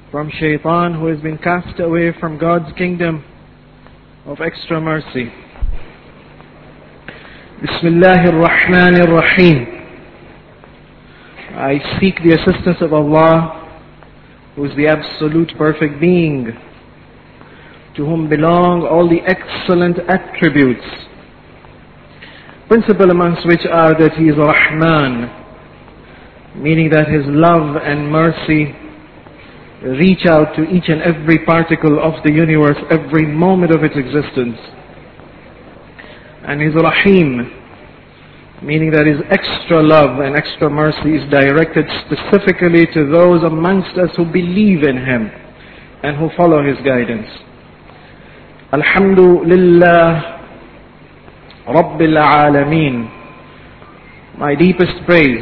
from Shaitan, who has been cast away from God's kingdom of extra mercy. Bismillahir Rahmanir Rahim. I seek the assistance of Allah, who is the absolute perfect being, to whom belong all the excellent attributes, principal amongst which are that He is Rahman, meaning that His love and mercy reach out to each and every particle of the universe, every moment of its existence. And His Rahim, meaning that His extra love and extra mercy is directed specifically to those amongst us who believe in Him and who follow His guidance. Alhamdulillah Rabbil Alameen. My deepest praise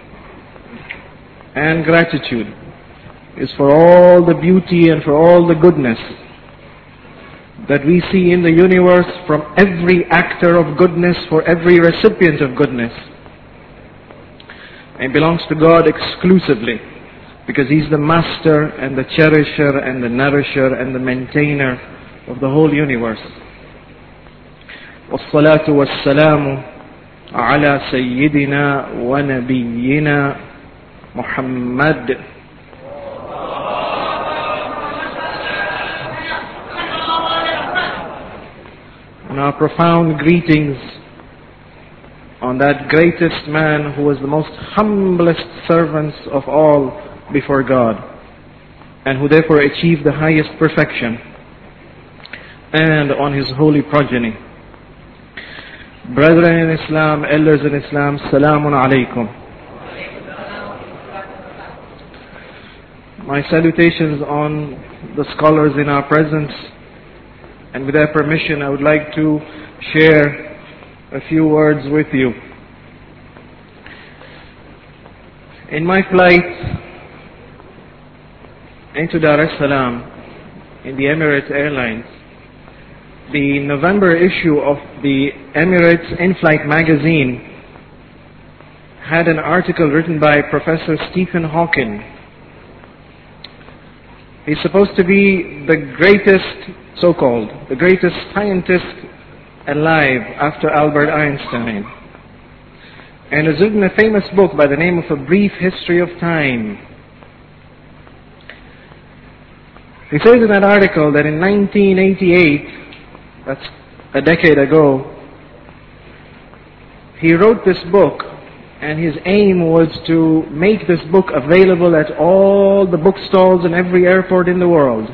and gratitude is for all the beauty and for all the goodness that we see in the universe, from every actor of goodness, for every recipient of goodness. It belongs to God exclusively, because He's the master and the cherisher and the nourisher and the maintainer of the whole universe. والصلاة والسلام على سيدنا ونبينا محمد and our profound greetings on that greatest man who was the most humblest servants of all before God, and who therefore achieved the highest perfection, and on his holy progeny. Brethren in Islam, elders in Islam, Salamun Alaikum. My salutations on the scholars in our presence, and with their permission I would like to share a few words with you. In my flight into Dar es Salaam in the Emirates Airlines, the November issue of the Emirates In-Flight magazine had an article written by Professor Stephen Hawking. He's supposed to be the greatest, so-called, the greatest scientist alive after Albert Einstein, and has written a famous book by the name of A Brief History of Time. He says in that article that in 1988, that's a decade ago, he wrote this book, and his aim was to make this book available at all the bookstalls in every airport in the world.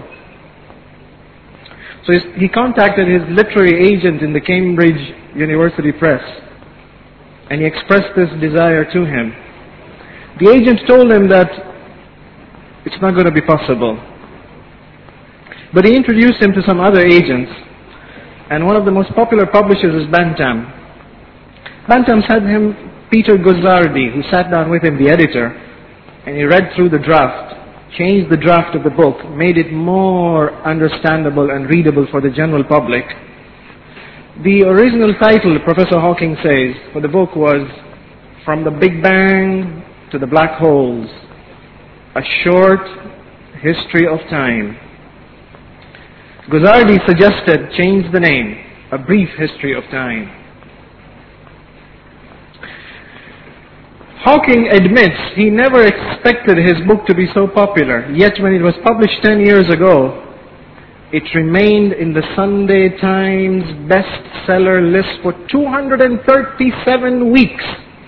So he contacted his literary agent in the Cambridge University Press, and he expressed this desire to him. The agent told him that it's not going to be possible. But he introduced him to some other agents, and one of the most popular publishers is Bantam. Bantam sent him Peter Guzzardi, who sat down with him, the editor, and he read through the draft, changed the draft of the book, made it more understandable and readable for the general public. The original title, Professor Hawking says, for the book was From the Big Bang to the Black Holes, A Short History of Time. Guzzardi suggested change the name, A Brief History of Time. Hawking admits he never expected his book to be so popular, yet when it was published 10 years ago, it remained in the Sunday Times bestseller list for 237 weeks.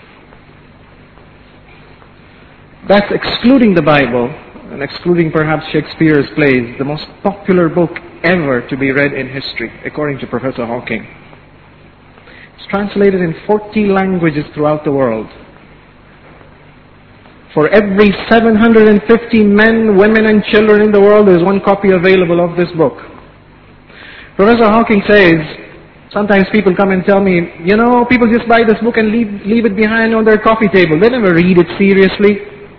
That's excluding the Bible, and excluding perhaps Shakespeare's plays, the most popular book ever to be read in history, according to Professor Hawking. It's translated in 40 languages throughout the world. For every 750 men, women and children in the world, there is one copy available of this book. Professor Hawking says, sometimes people come and tell me, people just buy this book and leave it behind on their coffee table. They never read it seriously.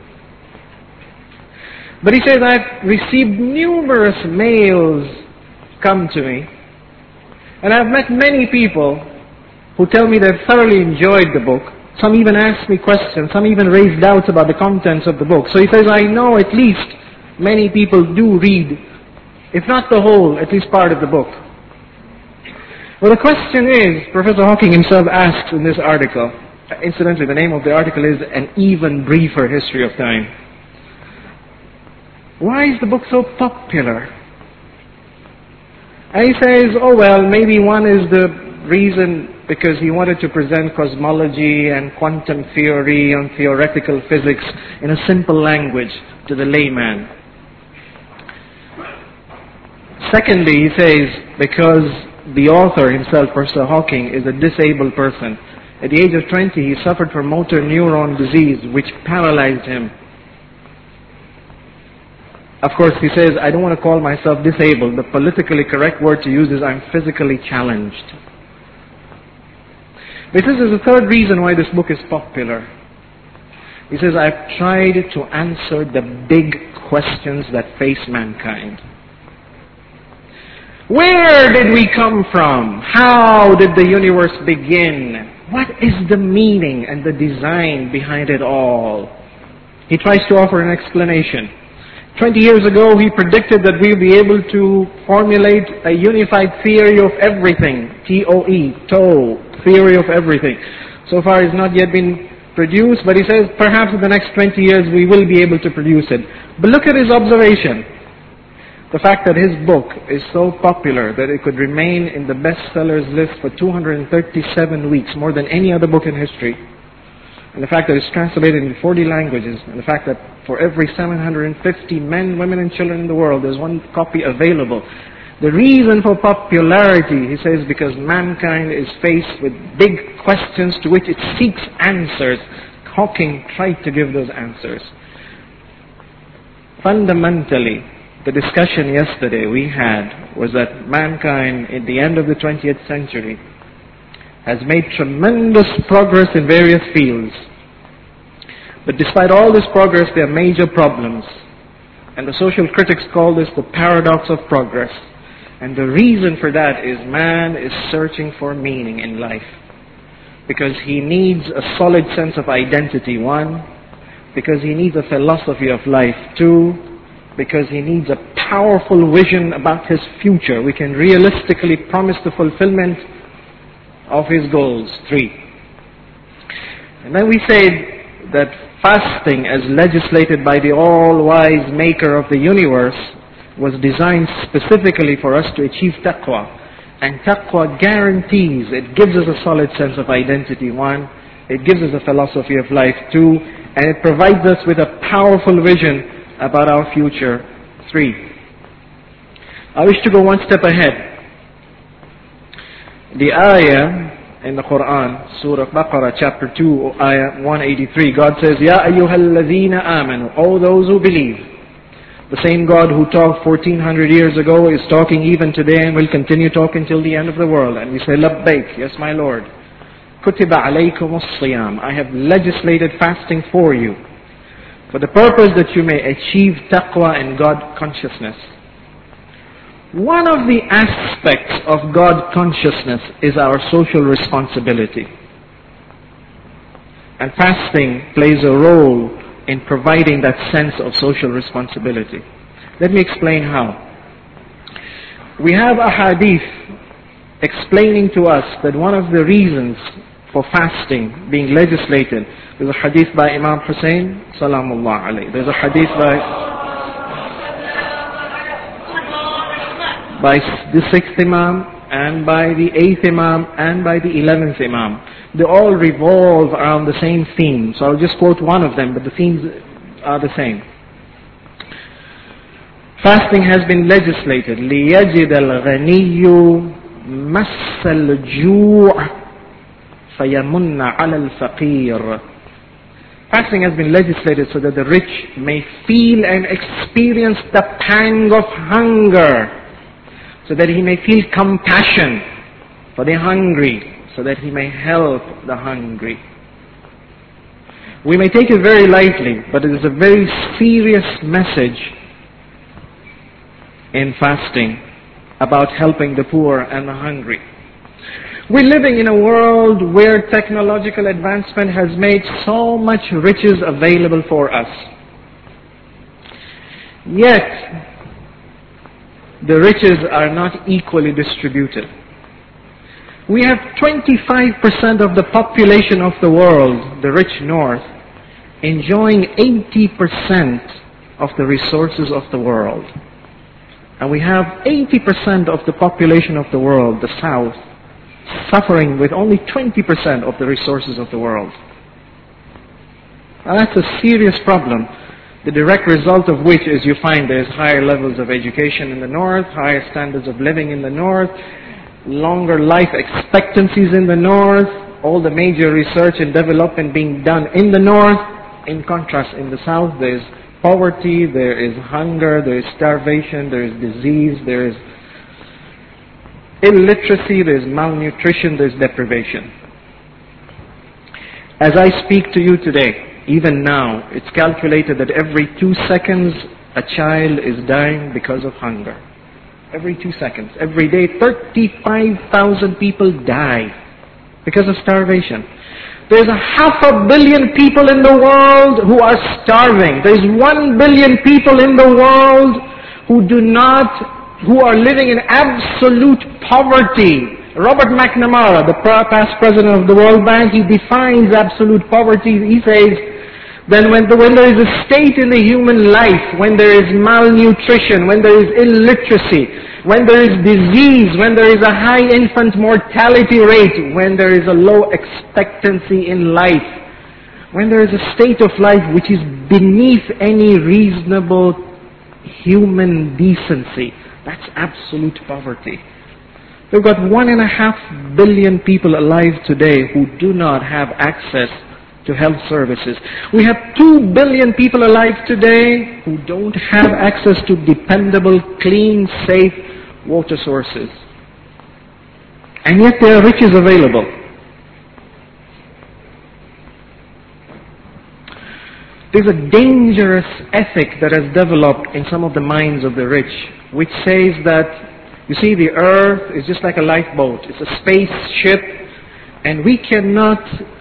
But he says, I've received numerous mails come to me, and I've met many people who tell me they've thoroughly enjoyed the book. Some even ask me questions, some even raise doubts about the contents of the book. So he says, I know at least many people do read, if not the whole, at least part of the book. Well, the question is, Professor Hawking himself asks in this article, incidentally the name of the article is An Even Briefer History of Time. Why is the book so popular? And he says, oh well, maybe one is the reason because he wanted to present cosmology and quantum theory and theoretical physics in a simple language to the layman. Secondly, he says, because the author himself, Professor Hawking, is a disabled person. At the age of 20, he suffered from motor neuron disease, which paralyzed him. Of course, he says, I don't want to call myself disabled. The politically correct word to use is I'm physically challenged. But this is the third reason why this book is popular. He says, I've tried to answer the big questions that face mankind. Where did we come from? How did the universe begin? What is the meaning and the design behind it all? He tries to offer an explanation. 20 years ago, he predicted that we'll be able to formulate a unified theory of everything. TOE, theory of everything. So far, it's not yet been produced, but he says perhaps in the next 20 years we will be able to produce it. But look at his observation. The fact that his book is so popular that it could remain in the bestsellers list for 237 weeks, more than any other book in history. And the fact that it's translated in 40 languages, and the fact that for every 750 men, women and children in the world, there's one copy available. The reason for popularity, he says, because mankind is faced with big questions to which it seeks answers. Hawking tried to give those answers. Fundamentally, the discussion yesterday we had was that mankind, at the end of the 20th century, has made tremendous progress in various fields. But despite all this progress, there are major problems. And the social critics call this the paradox of progress. And the reason for that is man is searching for meaning in life. Because he needs a solid sense of identity, one. Because he needs a philosophy of life, two. Because he needs a powerful vision about his future. We can realistically promise the fulfillment of his goals, three. And then we say that fasting, as legislated by the all-wise maker of the universe, was designed specifically for us to achieve taqwa. And taqwa guarantees, it gives us a solid sense of identity, one. It gives us a philosophy of life, two. And it provides us with a powerful vision about our future, three. I wish to go one step ahead. The ayah in the Quran, Surah Baqarah, chapter 2, ayah 183, God says, Ya ayyuhalladhina amanu, all those who believe. The same God who talked 1400 years ago is talking even today and will continue talking till the end of the world. And we say, Labbaik, yes my Lord. Kutiba alaykum as-siyam, I have legislated fasting for you, for the purpose that you may achieve taqwa and God consciousness. One of the aspects of God consciousness is our social responsibility. And fasting plays a role in providing that sense of social responsibility. Let me explain how. We have a hadith explaining to us that one of the reasons for fasting being legislated, there's a hadith by Imam Hussein, salamullah alayhi. There's a hadith by the 6th Imam, and by the 8th Imam, and by the 11th Imam. They all revolve around the same theme. So I'll just quote one of them, but the themes are the same. Fasting has been legislated. لِيَجِدَ الْغَنِيُّ مَسَّ الْجُوعِ فَيَمُنَّ عَلَى الْفَقِيرِ. Fasting has been legislated so that the rich may feel and experience the pang of hunger, so that he may feel compassion for the hungry, so that he may help the hungry. We may take it very lightly, but it is a very serious message in fasting about helping the poor and the hungry. We're living in a world where technological advancement has made so much riches available for us. Yet, the riches are not equally distributed. We have 25% of the population of the world, the rich north, enjoying 80% of the resources of the world. And we have 80% of the population of the world, the south, suffering with only 20% of the resources of the world. Now that's a serious problem. The direct result of which is you find there's higher levels of education in the north, higher standards of living in the north, longer life expectancies in the north, all the major research and development being done in the north. In contrast, in the south, there's poverty, there is hunger, there is starvation, there is disease, there is illiteracy, there is malnutrition, there is deprivation. As I speak to you today, even now, it's calculated that every 2 seconds a child is dying because of hunger. Every 2 seconds. Every day, 35,000 people die because of starvation. There's 500 million people in the world who are starving. There's 1 billion people in the world who are living in absolute poverty. Robert McNamara, the past president of the World Bank, he defines absolute poverty. He says, then when there is a state in the human life, when there is malnutrition, when there is illiteracy, when there is disease, when there is a high infant mortality rate, when there is a low expectancy in life, when there is a state of life which is beneath any reasonable human decency, that's absolute poverty. We've got 1.5 billion people alive today who do not have access to health services. We have 2 billion people alive today who don't have access to dependable, clean, safe water sources. And yet there are riches available. There's a dangerous ethic that has developed in some of the minds of the rich, which says that, you see, the earth is just like a lifeboat. It's a spaceship, and we cannot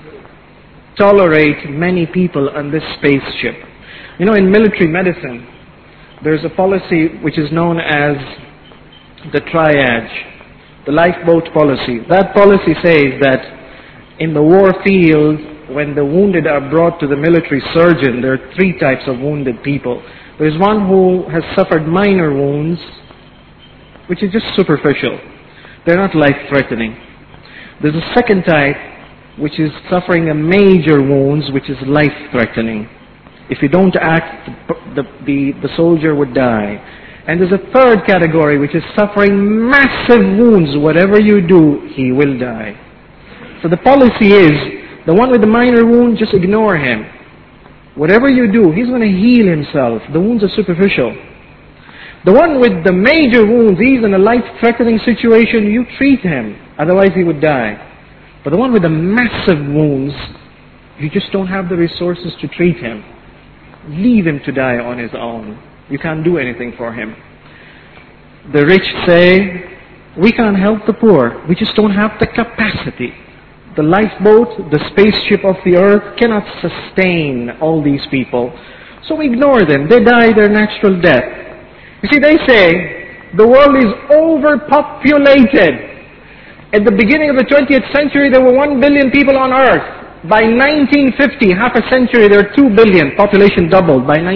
tolerate many people on this spaceship. You know, in military medicine, there's a policy which is known as the triage, the lifeboat policy. That policy says that in the war field, when the wounded are brought to the military surgeon, there are 3 types of wounded people. There's one who has suffered minor wounds, which is just superficial. They're not life-threatening. There's a second type, which is suffering a major wounds, which is life-threatening. If you don't act, the soldier would die. And there's a third category, which is suffering massive wounds. Whatever you do, he will die. So the policy is, the one with the minor wound, just ignore him. Whatever you do, he's going to heal himself. The wounds are superficial. The one with the major wounds, he's in a life-threatening situation, you treat him. Otherwise he would die. But the one with the massive wounds, you just don't have the resources to treat him. Leave him to die on his own. You can't do anything for him. The rich say, we can't help the poor. We just don't have the capacity. The lifeboat, the spaceship of the earth cannot sustain all these people. So we ignore them. They die their natural death. You see, they say the world is overpopulated. At the beginning of the 20th century, there were 1 billion people on earth. By 1950, half a century, there were 2 billion. Population doubled. By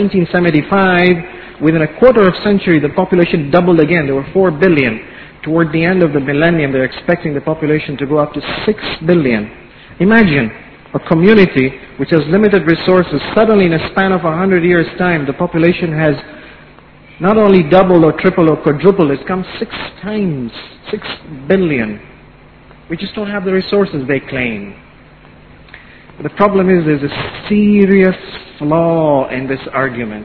1975, within a quarter of a century, the population doubled again. There were 4 billion. Toward the end of the millennium, they're expecting the population to go up to 6 billion. Imagine a community which has limited resources. Suddenly, in a span of 100 years' time, the population has not only doubled or tripled or quadrupled, it's come 6 times, 6 billion. We just don't have the resources they claim. The problem is there's a serious flaw in this argument.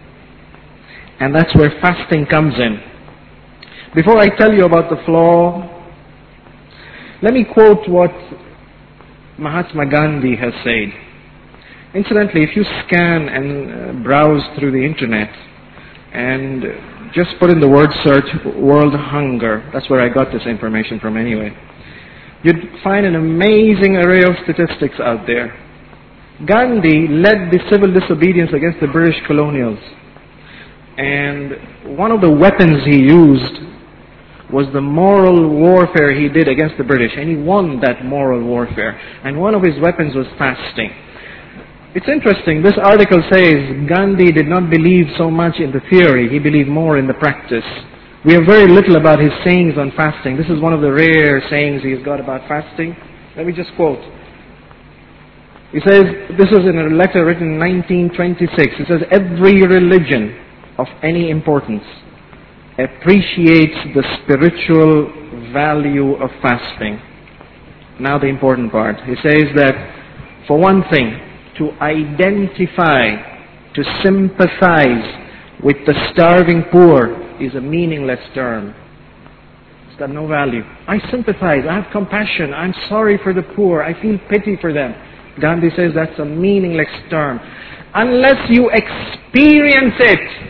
And that's where fasting comes in. Before I tell you about the flaw, let me quote what Mahatma Gandhi has said. Incidentally, if you scan and browse through the internet and just put in the word search, world hunger, that's where I got this information from anyway, you'd find an amazing array of statistics out there. Gandhi led the civil disobedience against the British colonials. And one of the weapons he used was the moral warfare he did against the British. And he won that moral warfare. And one of his weapons was fasting. It's interesting, this article says Gandhi did not believe so much in the theory, he believed more in the practice. We have very little about his sayings on fasting. This is one of the rare sayings he's got about fasting. Let me just quote. He says, this was in a letter written in 1926. He says, every religion of any importance appreciates the spiritual value of fasting. Now the important part. He says that, for one thing, to identify, to sympathize with the starving poor is a meaningless term. It's got no value. I sympathize, I have compassion, I'm sorry for the poor, I feel pity for them. Gandhi says that's a meaningless term. Unless you experience it.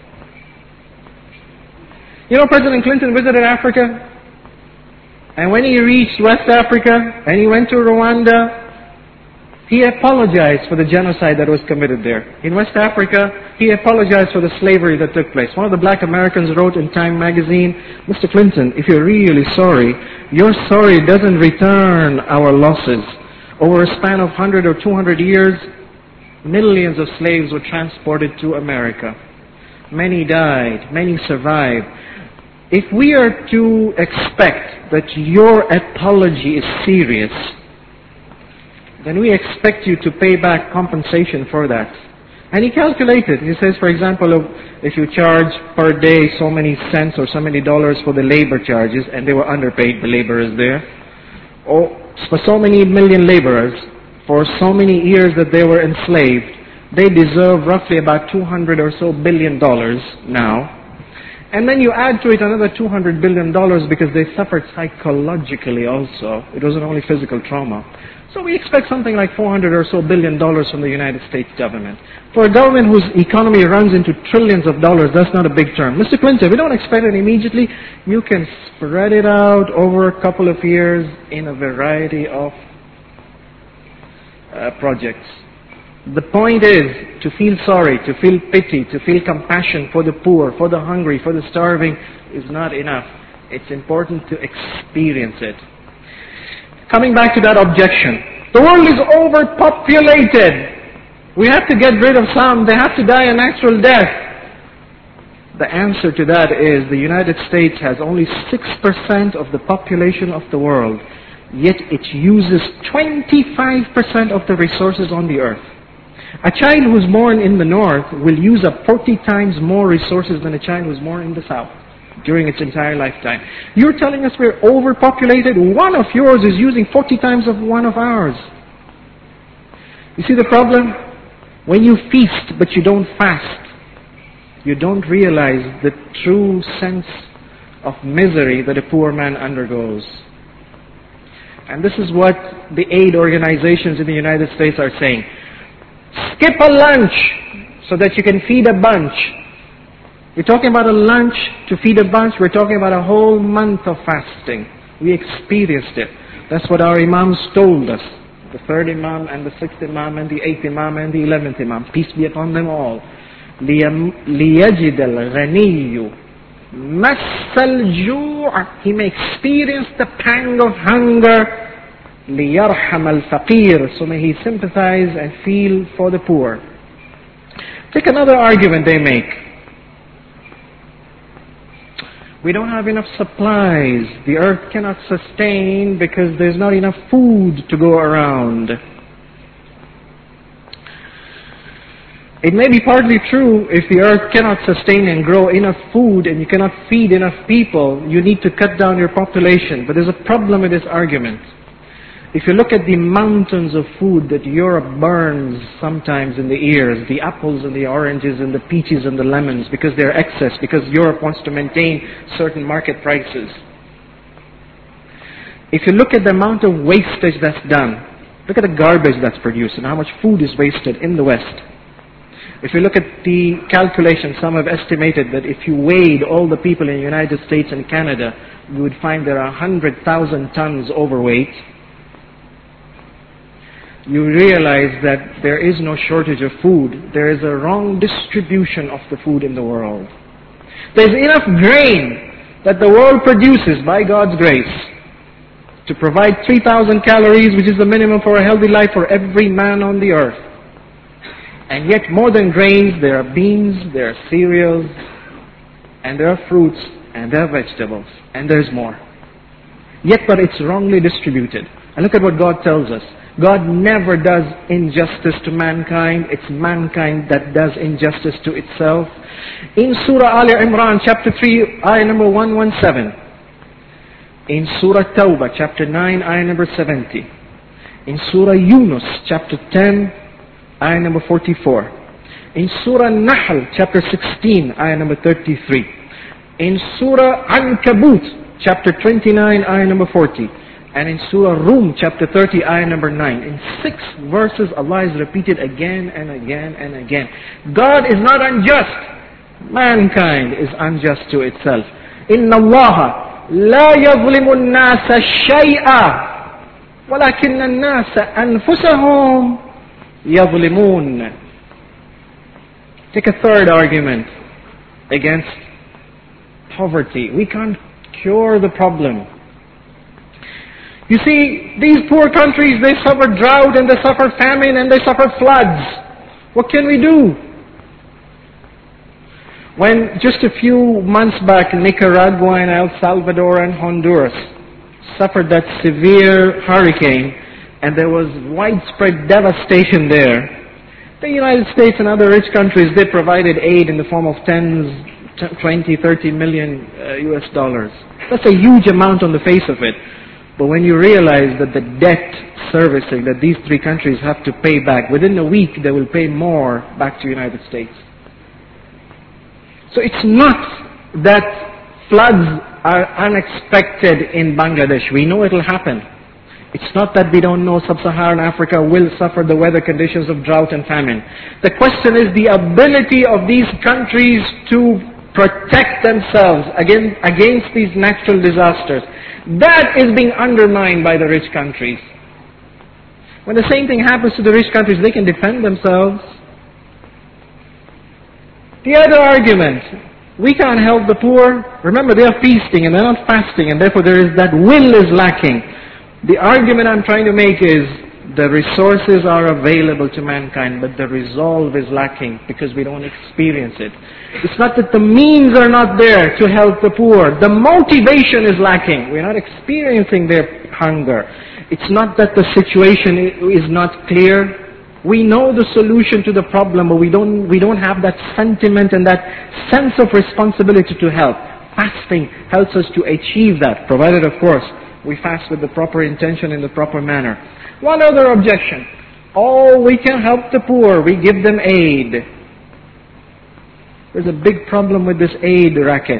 You know, President Clinton visited Africa, and when he reached West Africa, and he went to Rwanda, he apologized for the genocide that was committed there. In West Africa, he apologized for the slavery that took place. One of the black Americans wrote in Time magazine, Mr. Clinton, if you're really sorry, your sorry doesn't return our losses. Over a span of 100 or 200 years, millions of slaves were transported to America. Many died, many survived. If we are to expect that your apology is serious, then we expect you to pay back compensation for that. And he calculated. He says, for example, if you charge per day so many cents or so many dollars for the labor charges, and they were underpaid, the laborers there, or for so many million laborers, for so many years that they were enslaved, they deserve roughly about $200 or so billion now. And then you add to it another $200 billion because they suffered psychologically also. It wasn't only physical trauma. So we expect something like $400 or so billion from the United States government. For a government whose economy runs into trillions of dollars, that's not a big term. Mr. Clinton, we don't expect it immediately. You can spread it out over a couple of years in a variety of projects. The point is to feel sorry, to feel pity, to feel compassion for the poor, for the hungry, for the starving is not enough. It's important to experience it. Coming back to that objection, the world is overpopulated. We have to get rid of some. They have to die a natural death. The answer to that is the United States has only 6% of the population of the world, yet it uses 25% of the resources on the earth. A child who's born in the north will use up 40 times more resources than a child who's born in the south during its entire lifetime. You're telling us we're overpopulated? One of yours is using 40 times of one of ours. You see the problem? When you feast but you don't fast, you don't realize the true sense of misery that a poor man undergoes. And this is what the aid organizations in the United States are saying. Skip a lunch so that you can feed a bunch. We're talking about a lunch to feed a bunch. We're talking about a whole month of fasting. We experienced it. That's what our imams told us. The third imam and the sixth imam and the eighth imam and the 11th imam. Peace be upon them all. لِيَجِدَ الْغَنِيُّ مَسَّ الْجُوعَ. He may experience the pang of hunger. لِيَرْحَمَ الْفَقِيرِ. So may he sympathize and feel for the poor. Take another argument they make. We don't have enough supplies. The earth cannot sustain because there's not enough food to go around. It may be partly true. If the earth cannot sustain and grow enough food and you cannot feed enough people, you need to cut down your population. But there's a problem with this argument. If you look at the mountains of food that Europe burns sometimes in the ears, the apples and the oranges and the peaches and the lemons, because they're excess, because Europe wants to maintain certain market prices. If you look at the amount of wastage that's done, look at the garbage that's produced and how much food is wasted in the West. If you look at the calculation, some have estimated that if you weighed all the people in the United States and Canada, you would find there are 100,000 tons overweight. you realize that there is no shortage of food. There is a wrong distribution of the food in the world. There's enough grain that the world produces by God's grace to provide 3,000 calories, which is the minimum for a healthy life for every man on the earth. And yet more than grains, there are beans, there are cereals, and there are fruits, and there are vegetables, and there's more. Yet, but it's wrongly distributed. And look at what God tells us. God never does injustice to mankind. It's mankind that does injustice to itself. In Surah Al Imran, chapter 3, ayah number 117. In Surah Tawbah, chapter 9, ayah number 70. In Surah Yunus, chapter 10, ayah number 44. In Surah Nahl, chapter 16, ayah number 33. In Surah Ankabut, chapter 29, ayah number 40. And in Surah Rum, chapter 30, ayah number 9. In 6 verses, Allah is repeated again and again and again. God is not unjust. Mankind is unjust to itself. Inna Allah la yazlimu an-nasa shay'a walakinna an-nasa anfusahum yazlimun. Take a third argument against poverty. We can't cure the problem. You see, these poor countries, they suffer drought and they suffer famine and they suffer floods. What can we do? When just a few months back, Nicaragua and El Salvador and Honduras suffered that severe hurricane and there was widespread devastation there, the United States and other rich countries, they provided aid in the form of 20, 30 million US dollars. That's a huge amount on the face of it. But when you realize that the debt servicing that these three countries have to pay back, within a week they will pay more back to the United States. So it's not that floods are unexpected in Bangladesh. We know it will happen. It's not that we don't know sub-Saharan Africa will suffer the weather conditions of drought and famine. The question is the ability of these countries to protect themselves against these natural disasters. That is being undermined by the rich countries. When the same thing happens to the rich countries, they can defend themselves. The other argument, we can't help the poor. Remember, they are feasting and they're not fasting, and therefore there is that will is lacking. The argument I'm trying to make is the resources are available to mankind, but the resolve is lacking because we don't experience it. It's not that the means are not there to help the poor. The motivation is lacking. We're not experiencing their hunger. It's not that the situation is not clear. We know the solution to the problem, but we don't have that sentiment and that sense of responsibility to help. Fasting helps us to achieve that, provided, of course, we fast with the proper intention in the proper manner. One other objection. Oh, we can help the poor. We give them aid. There's a big problem with this aid racket.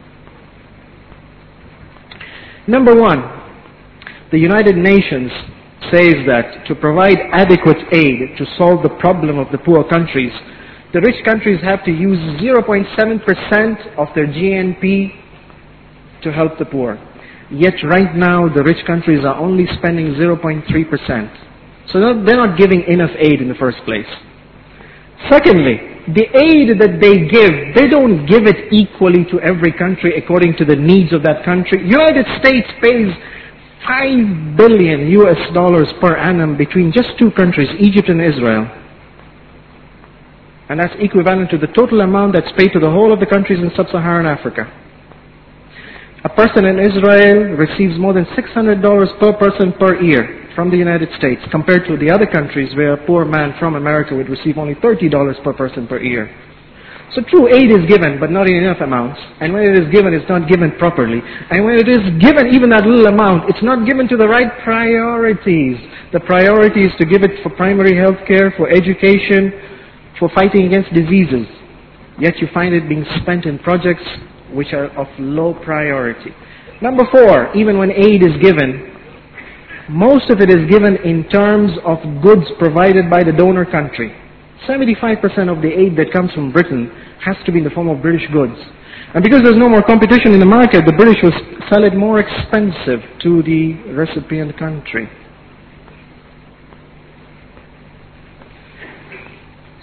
Number one, the United Nations says that to provide adequate aid to solve the problem of the poor countries, the rich countries have to use 0.7% of their GNP to help the poor. Yet right now the rich countries are only spending 0.3%. So they're not giving enough aid in the first place. Secondly, the aid that they give, they don't give it equally to every country according to the needs of that country. United States pays $5 billion US dollars per annum between just two countries, Egypt and Israel. And that's equivalent to the total amount that's paid to the whole of the countries in sub-Saharan Africa. A person in Israel receives more than $600 per person per year from the United States, compared to the other countries where a poor man from America would receive only $30 per person per year. So true aid is given, but not in enough amounts. And when it is given, it's not given properly. And when it is given, even that little amount, it's not given to the right priorities. The priority is to give it for primary health care, for education, for fighting against diseases. Yet you find it being spent in projects which are of low priority. Number four, even when aid is given, most of it is given in terms of goods provided by the donor country. 75% of the aid that comes from Britain has to be in the form of British goods. And because there's no more competition in the market, the British will sell it more expensive to the recipient country.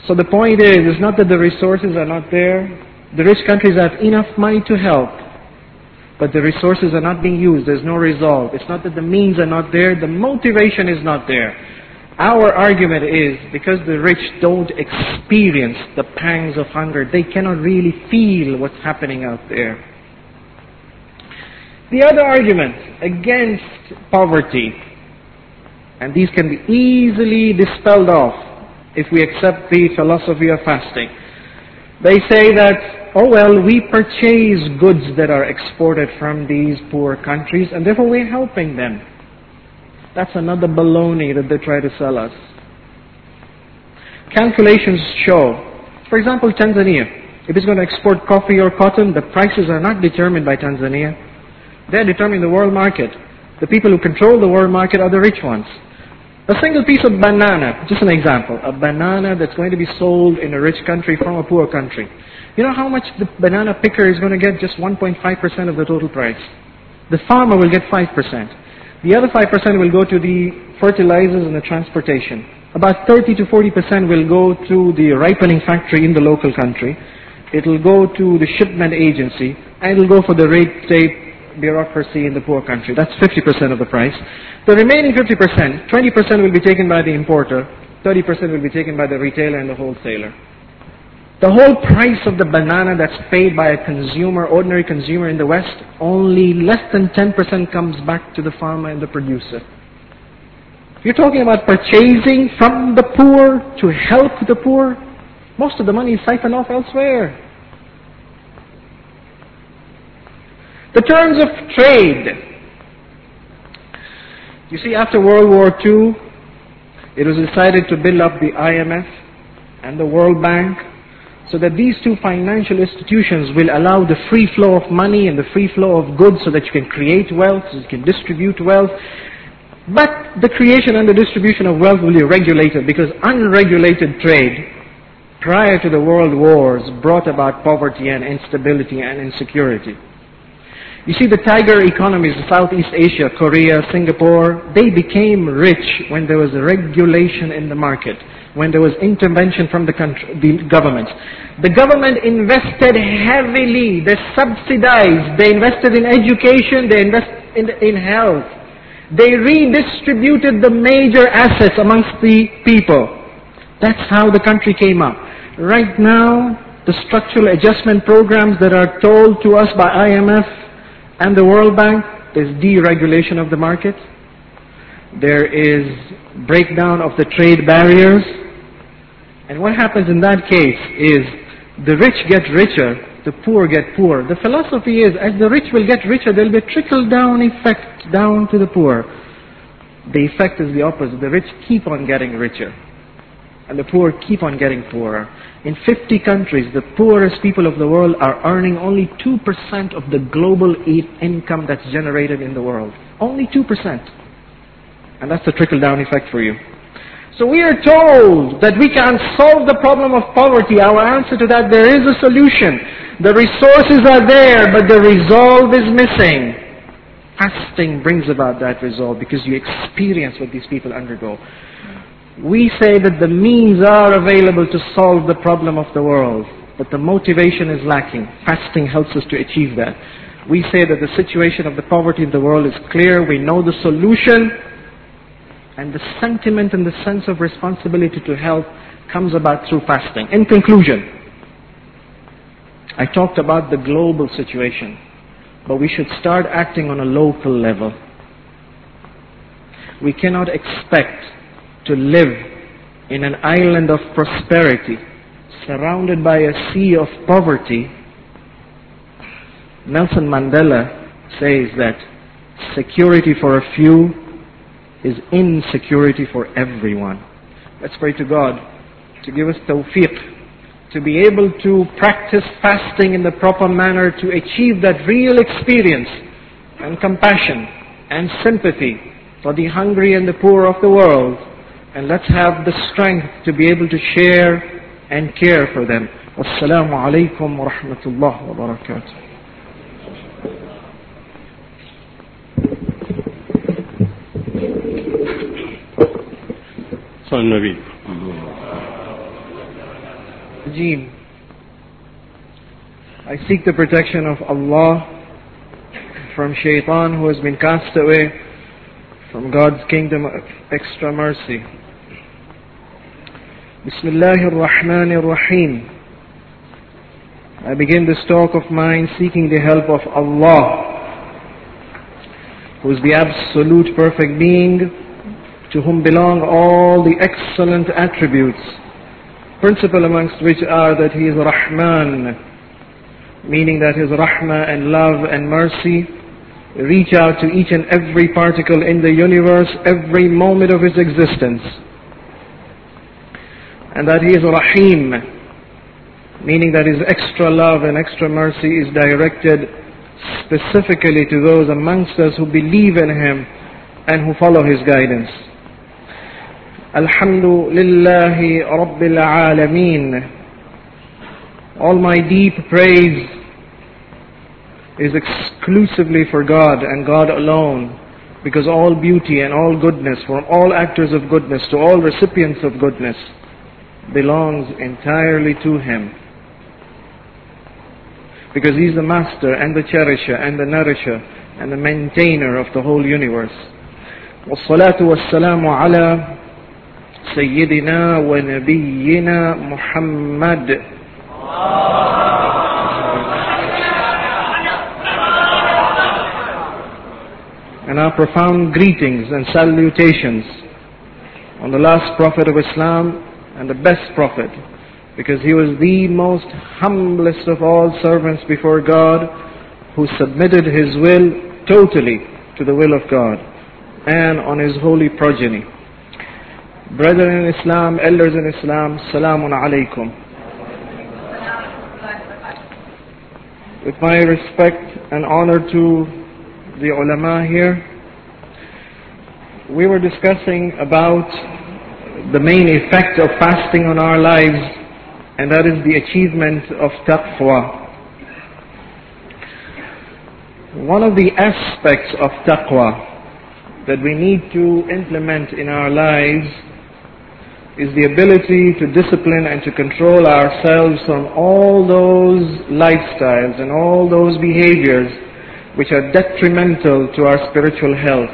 So the point is, it's not that the resources are not there. The rich countries have enough money to help, but the resources are not being used. There's no resolve. It's not that the means are not there. The motivation is not there. Our argument is, because the rich don't experience the pangs of hunger, they cannot really feel what's happening out there. The other argument against poverty, and these can be easily dispelled off if we accept the philosophy of fasting. They say that, oh well, we purchase goods that are exported from these poor countries and therefore we're helping them. That's another baloney that they try to sell us. Calculations show, for example, Tanzania, if it's going to export coffee or cotton, the prices are not determined by Tanzania. They're determined in the world market. The people who control the world market are the rich ones. A single piece of banana, just an example, a banana that's going to be sold in a rich country from a poor country. You know how much the banana picker is going to get? Just 1.5% of the total price. The farmer will get 5%. The other 5% will go to the fertilizers and the transportation. About 30 to 40% will go to the ripening factory in the local country. It will go to the shipment agency, and it will go for the red tape bureaucracy in the poor country. That's 50% of the price. The remaining 50%, 20% will be taken by the importer, 30% will be taken by the retailer and the wholesaler. The whole price of the banana that's paid by a consumer, ordinary consumer in the West, only less than 10% comes back to the farmer and the producer. You're talking about purchasing from the poor to help the poor. Most of the money is siphoned off elsewhere. The terms of trade. You see, after World War II, it was decided to build up the IMF and the World Bank so that these two financial institutions will allow the free flow of money and the free flow of goods so that you can create wealth, so you can distribute wealth. But the creation and the distribution of wealth will be regulated, because unregulated trade prior to the world wars brought about poverty and instability and insecurity. You see, the tiger economies, Southeast Asia, Korea, Singapore, they became rich when there was a regulation in the market, when there was intervention from the government. The government invested heavily, they subsidized, they invested in education, they invested in health. They redistributed the major assets amongst the people. That's how the country came up. Right now, the structural adjustment programs that are told to us by IMF and the World Bank, there's deregulation of the market. There is breakdown of the trade barriers. And what happens in that case is the rich get richer, the poor get poorer. The philosophy is, as the rich will get richer, there will be a trickle-down effect down to the poor. The effect is the opposite. The rich keep on getting richer, and the poor keep on getting poorer. In 50 countries, the poorest people of the world are earning only 2% of the global income that's generated in the world. Only 2%. And that's the trickle-down effect for you. So we are told that we can solve the problem of poverty. Our answer to that, there is a solution. The resources are there, but the resolve is missing. Fasting brings about that resolve because you experience what these people undergo. We say that the means are available to solve the problem of the world, but the motivation is lacking. Fasting helps us to achieve that. We say that the situation of the poverty in the world is clear. We know the solution, and the sentiment and the sense of responsibility to help comes about through fasting. In conclusion, I talked about the global situation, but we should start acting on a local level. We cannot expect to live in an island of prosperity, surrounded by a sea of poverty. Nelson Mandela says that security for a few is insecurity for everyone. Let's pray to God to give us tawfiq, to be able to practice fasting in the proper manner, to achieve that real experience and compassion and sympathy for the hungry and the poor of the world. And let's have the strength to be able to share and care for them. Wassalamu alaikum wa rahmatullah wa barakatuh. صلى النبي الرجيم. I seek the protection of Allah from Shaitan who has been cast away from God's kingdom of extra mercy. Bismillahir Rahmanir Rahim. I begin this talk of mine seeking the help of Allah, who is the absolute perfect being, to whom belong all the excellent attributes, principal amongst which are that He is Rahman, meaning that His Rahmah and love and mercy reach out to each and every particle in the universe, every moment of its existence. And that He is Rahim, meaning that His extra love and extra mercy is directed specifically to those amongst us who believe in Him and who follow His guidance. Alhamdulillahi Rabbil Alameen. All my deep praise is exclusively for God and God alone, because all beauty and all goodness from all actors of goodness to all recipients of goodness belongs entirely to Him. Because He is the master and the cherisher and the nourisher and the maintainer of the whole universe. وَالصَّلَاةُ وَالسَّلَامُ عَلَى سَيِّدِنَا وَنَبِيِّنَا مُحَمَّدٍ. And our profound greetings and salutations on the last Prophet of Islam and the best Prophet, because he was the most humblest of all servants before God, who submitted his will totally to the will of God and on his holy progeny. Brethren in Islam, elders in Islam, Salamun Alaykum. With my respect and honor to the ulama here, we were discussing about the main effect of fasting on our lives, and that is the achievement of taqwa. One of the aspects of taqwa that we need to implement in our lives is the ability to discipline and to control ourselves from all those lifestyles and all those behaviors which are detrimental to our spiritual health.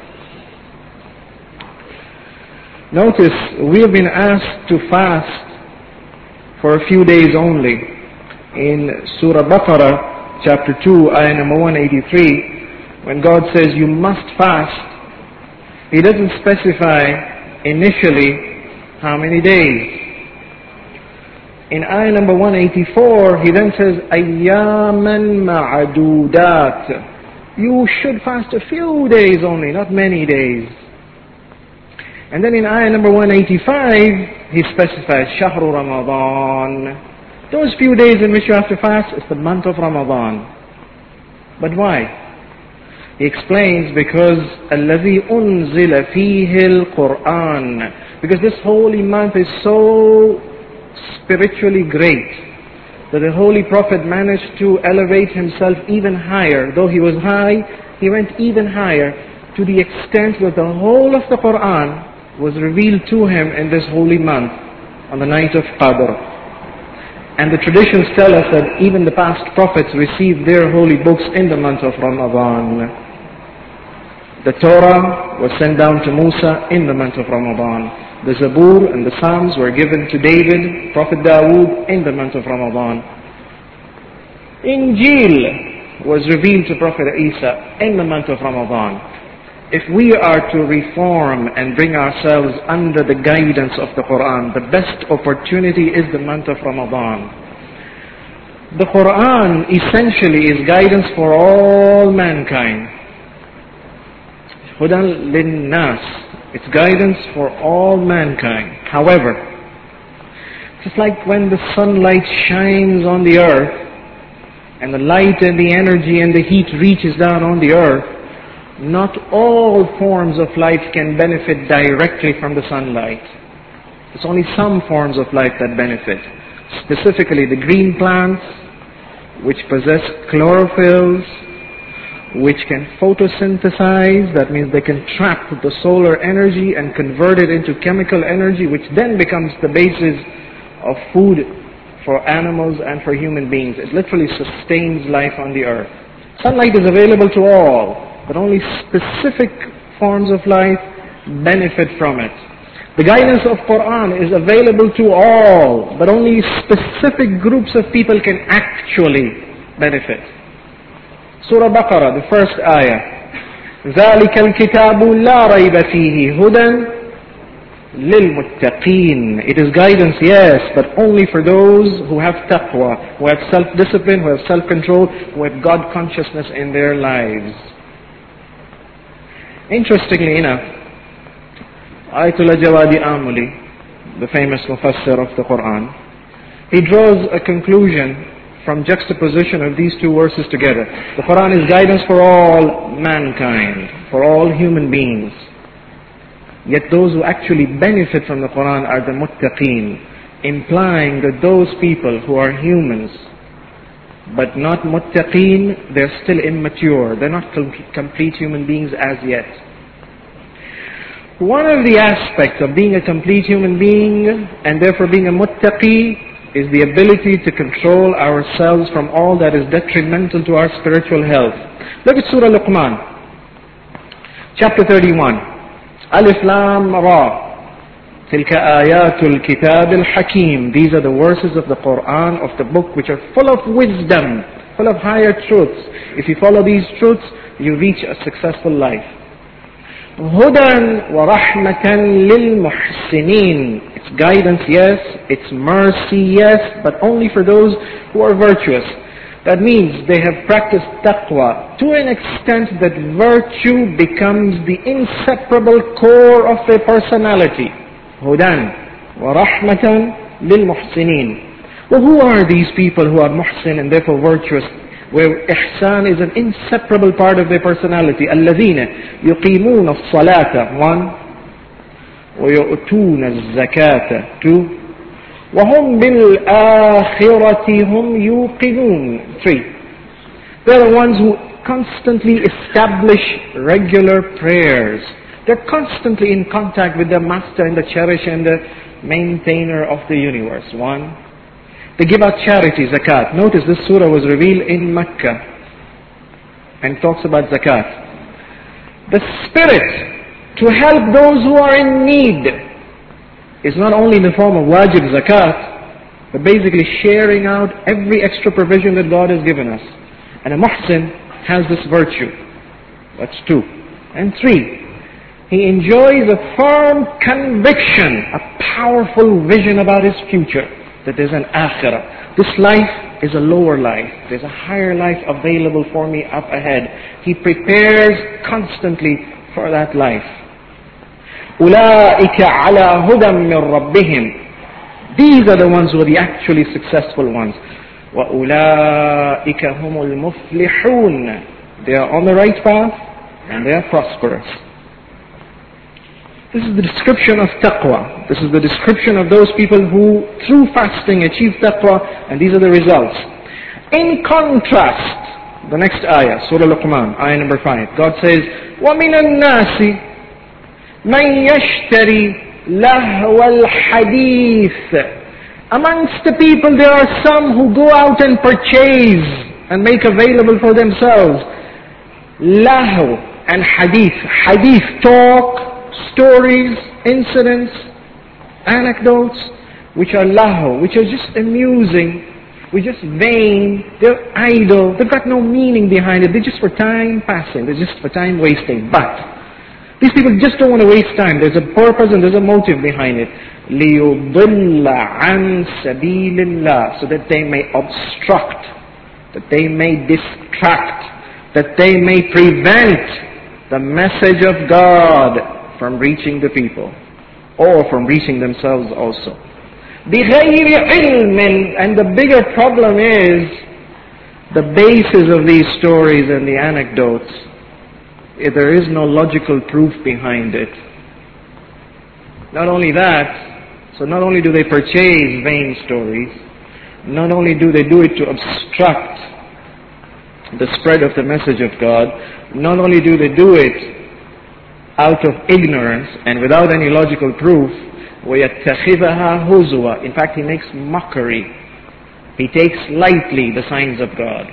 Notice, we have been asked to fast for a few days only. In Surah Baqarah, chapter 2, ayah number 183, when God says you must fast, He doesn't specify initially how many days. In ayah number 184, He then says, أَيَّامًا مَعَدُودَاتٍ. You should fast a few days only, not many days. And then in ayah number 185, He specifies, شَهْرُ Ramadan. Those few days in which you have to fast is the month of Ramadan. But why? He explains, because الَّذِي أُنزِلَ فِيهِ الْقُرْآنِ. Because this holy month is so spiritually great that the Holy Prophet managed to elevate himself even higher. Though he was high, he went even higher, to the extent that the whole of the Quran was revealed to him in this holy month, on the night of Qadr. And the traditions tell us that even the past prophets received their holy books in the month of Ramadan. The Torah was sent down to Musa in the month of Ramadan. The Zabur and the Psalms were given to David, Prophet Dawood, in the month of Ramadan. Injil was revealed to Prophet Isa in the month of Ramadan. If we are to reform and bring ourselves under the guidance of the Quran, the best opportunity is the month of Ramadan. The Quran essentially is guidance for all mankind. Hudan linnas. It's guidance for all mankind. However, just like when the sunlight shines on the earth, and the light and the energy and the heat reaches down on the earth, not all forms of life can benefit directly from the sunlight. It's only some forms of life that benefit. Specifically the green plants, which possess chlorophylls, which can photosynthesize, that means they can trap the solar energy and convert it into chemical energy, which then becomes the basis of food for animals and for human beings. It literally sustains life on the earth. Sunlight is available to all, but only specific forms of life benefit from it. The guidance of Quran is available to all, but only specific groups of people can actually benefit. Surah Baqarah, the first ayah. ذَلِكَ الْكِتَابُ لَا رَيْبَ فِيهِ هُدًى لِلْمُتَّقِينَ. It is guidance, yes, but only for those who have taqwa, who have self-discipline, who have self-control, who have God consciousness in their lives. Interestingly enough, Ayatollah Jawadi Amuli, the famous mufassir of the Quran, he draws a conclusion from juxtaposition of these two verses together. The Quran is guidance for all mankind, for all human beings. Yet those who actually benefit from the Quran are the muttaqeen, implying that those people who are humans but not muttaqeen, they're still immature. They're not complete human beings as yet. One of the aspects of being a complete human being and therefore being a muttaqi is the ability to control ourselves from all that is detrimental to our spiritual health. Look at Surah Luqman, chapter 31. Alif Lam Ra. Tilka ayatul kitab al-hakim. These are the verses of the Quran, of the book, which are full of wisdom, full of higher truths. If you follow these truths, you reach a successful life. Hudan wa rahmatan lil muhsinin. It's guidance, yes. It's mercy, yes. But only for those who are virtuous. That means they have practiced taqwa to an extent that virtue becomes the inseparable core of their personality. Hudan wa rahmatan lil muhsinin. Well, who are these people who are muhsin and therefore virtuous, where ihsan is an inseparable part of their personality? الَّذِينَ يُقِيمُونَ الصَّلَاةَ 1 وَيُؤْتُونَ الزَّكَاةَ 2 وَهُمْ بِالْآخِرَةِ هُمْ يُوقِنُونَ 3. They're the ones who constantly establish regular prayers. They're constantly in contact with the Master and the Cherisher and the Maintainer of the universe. 1. They give out charity, zakat. Notice this surah was revealed in Mecca and talks about zakat. The spirit to help those who are in need is not only in the form of wajib zakat, but basically sharing out every extra provision that God has given us. And a muhsin has this virtue. That's 2. And 3, he enjoys a firm conviction, a powerful vision about his future, that there's an akhirah. This life is a lower life. There's a higher life available for me up ahead. He prepares constantly for that life. أُولَٰئِكَ عَلَىٰ هُدًى مِّن رَبِّهِمْ. These are the ones who are the actually successful ones. وَأُولَٰئِكَ هُمُ الْمُفْلِحُونَ. They are on the right path and they are prosperous. This is the description of taqwa. This is the description of those people who, through fasting, achieve taqwa, and these are the results. In contrast, the next ayah, Surah Luqman, ayah number 5, God says, وَمِنَ النَّاسِ مَنْ يَشْتَرِي لَهْوَ الْحَدِيثِ. Amongst the people there are some who go out and purchase and make available for themselves lahu and hadith. Hadith, talk, stories, incidents, anecdotes, which are lahu, which are just amusing, which are just vain, they're idle, they've got no meaning behind it, they're just for time passing, they're just for time wasting. But these people just don't want to waste time. There's a purpose and there's a motive behind it. لِيُضِلَّ عَنْ سَبِيلِ اللَّهِ. So that they may obstruct, that they may distract, that they may prevent the message of God from reaching the people, or from reaching themselves also. بِغَيْرِ عِلْمٍ. And the bigger problem is the basis of these stories and the anecdotes. There is no logical proof behind it. Not only that, so not only do they purchase vain stories, not only do they do it to obstruct the spread of the message of God, not only do they do it out of ignorance and without any logical proof, وَيَتَّخِذَهَا هُزُوًا. In fact, he makes mockery He takes lightly the signs of God.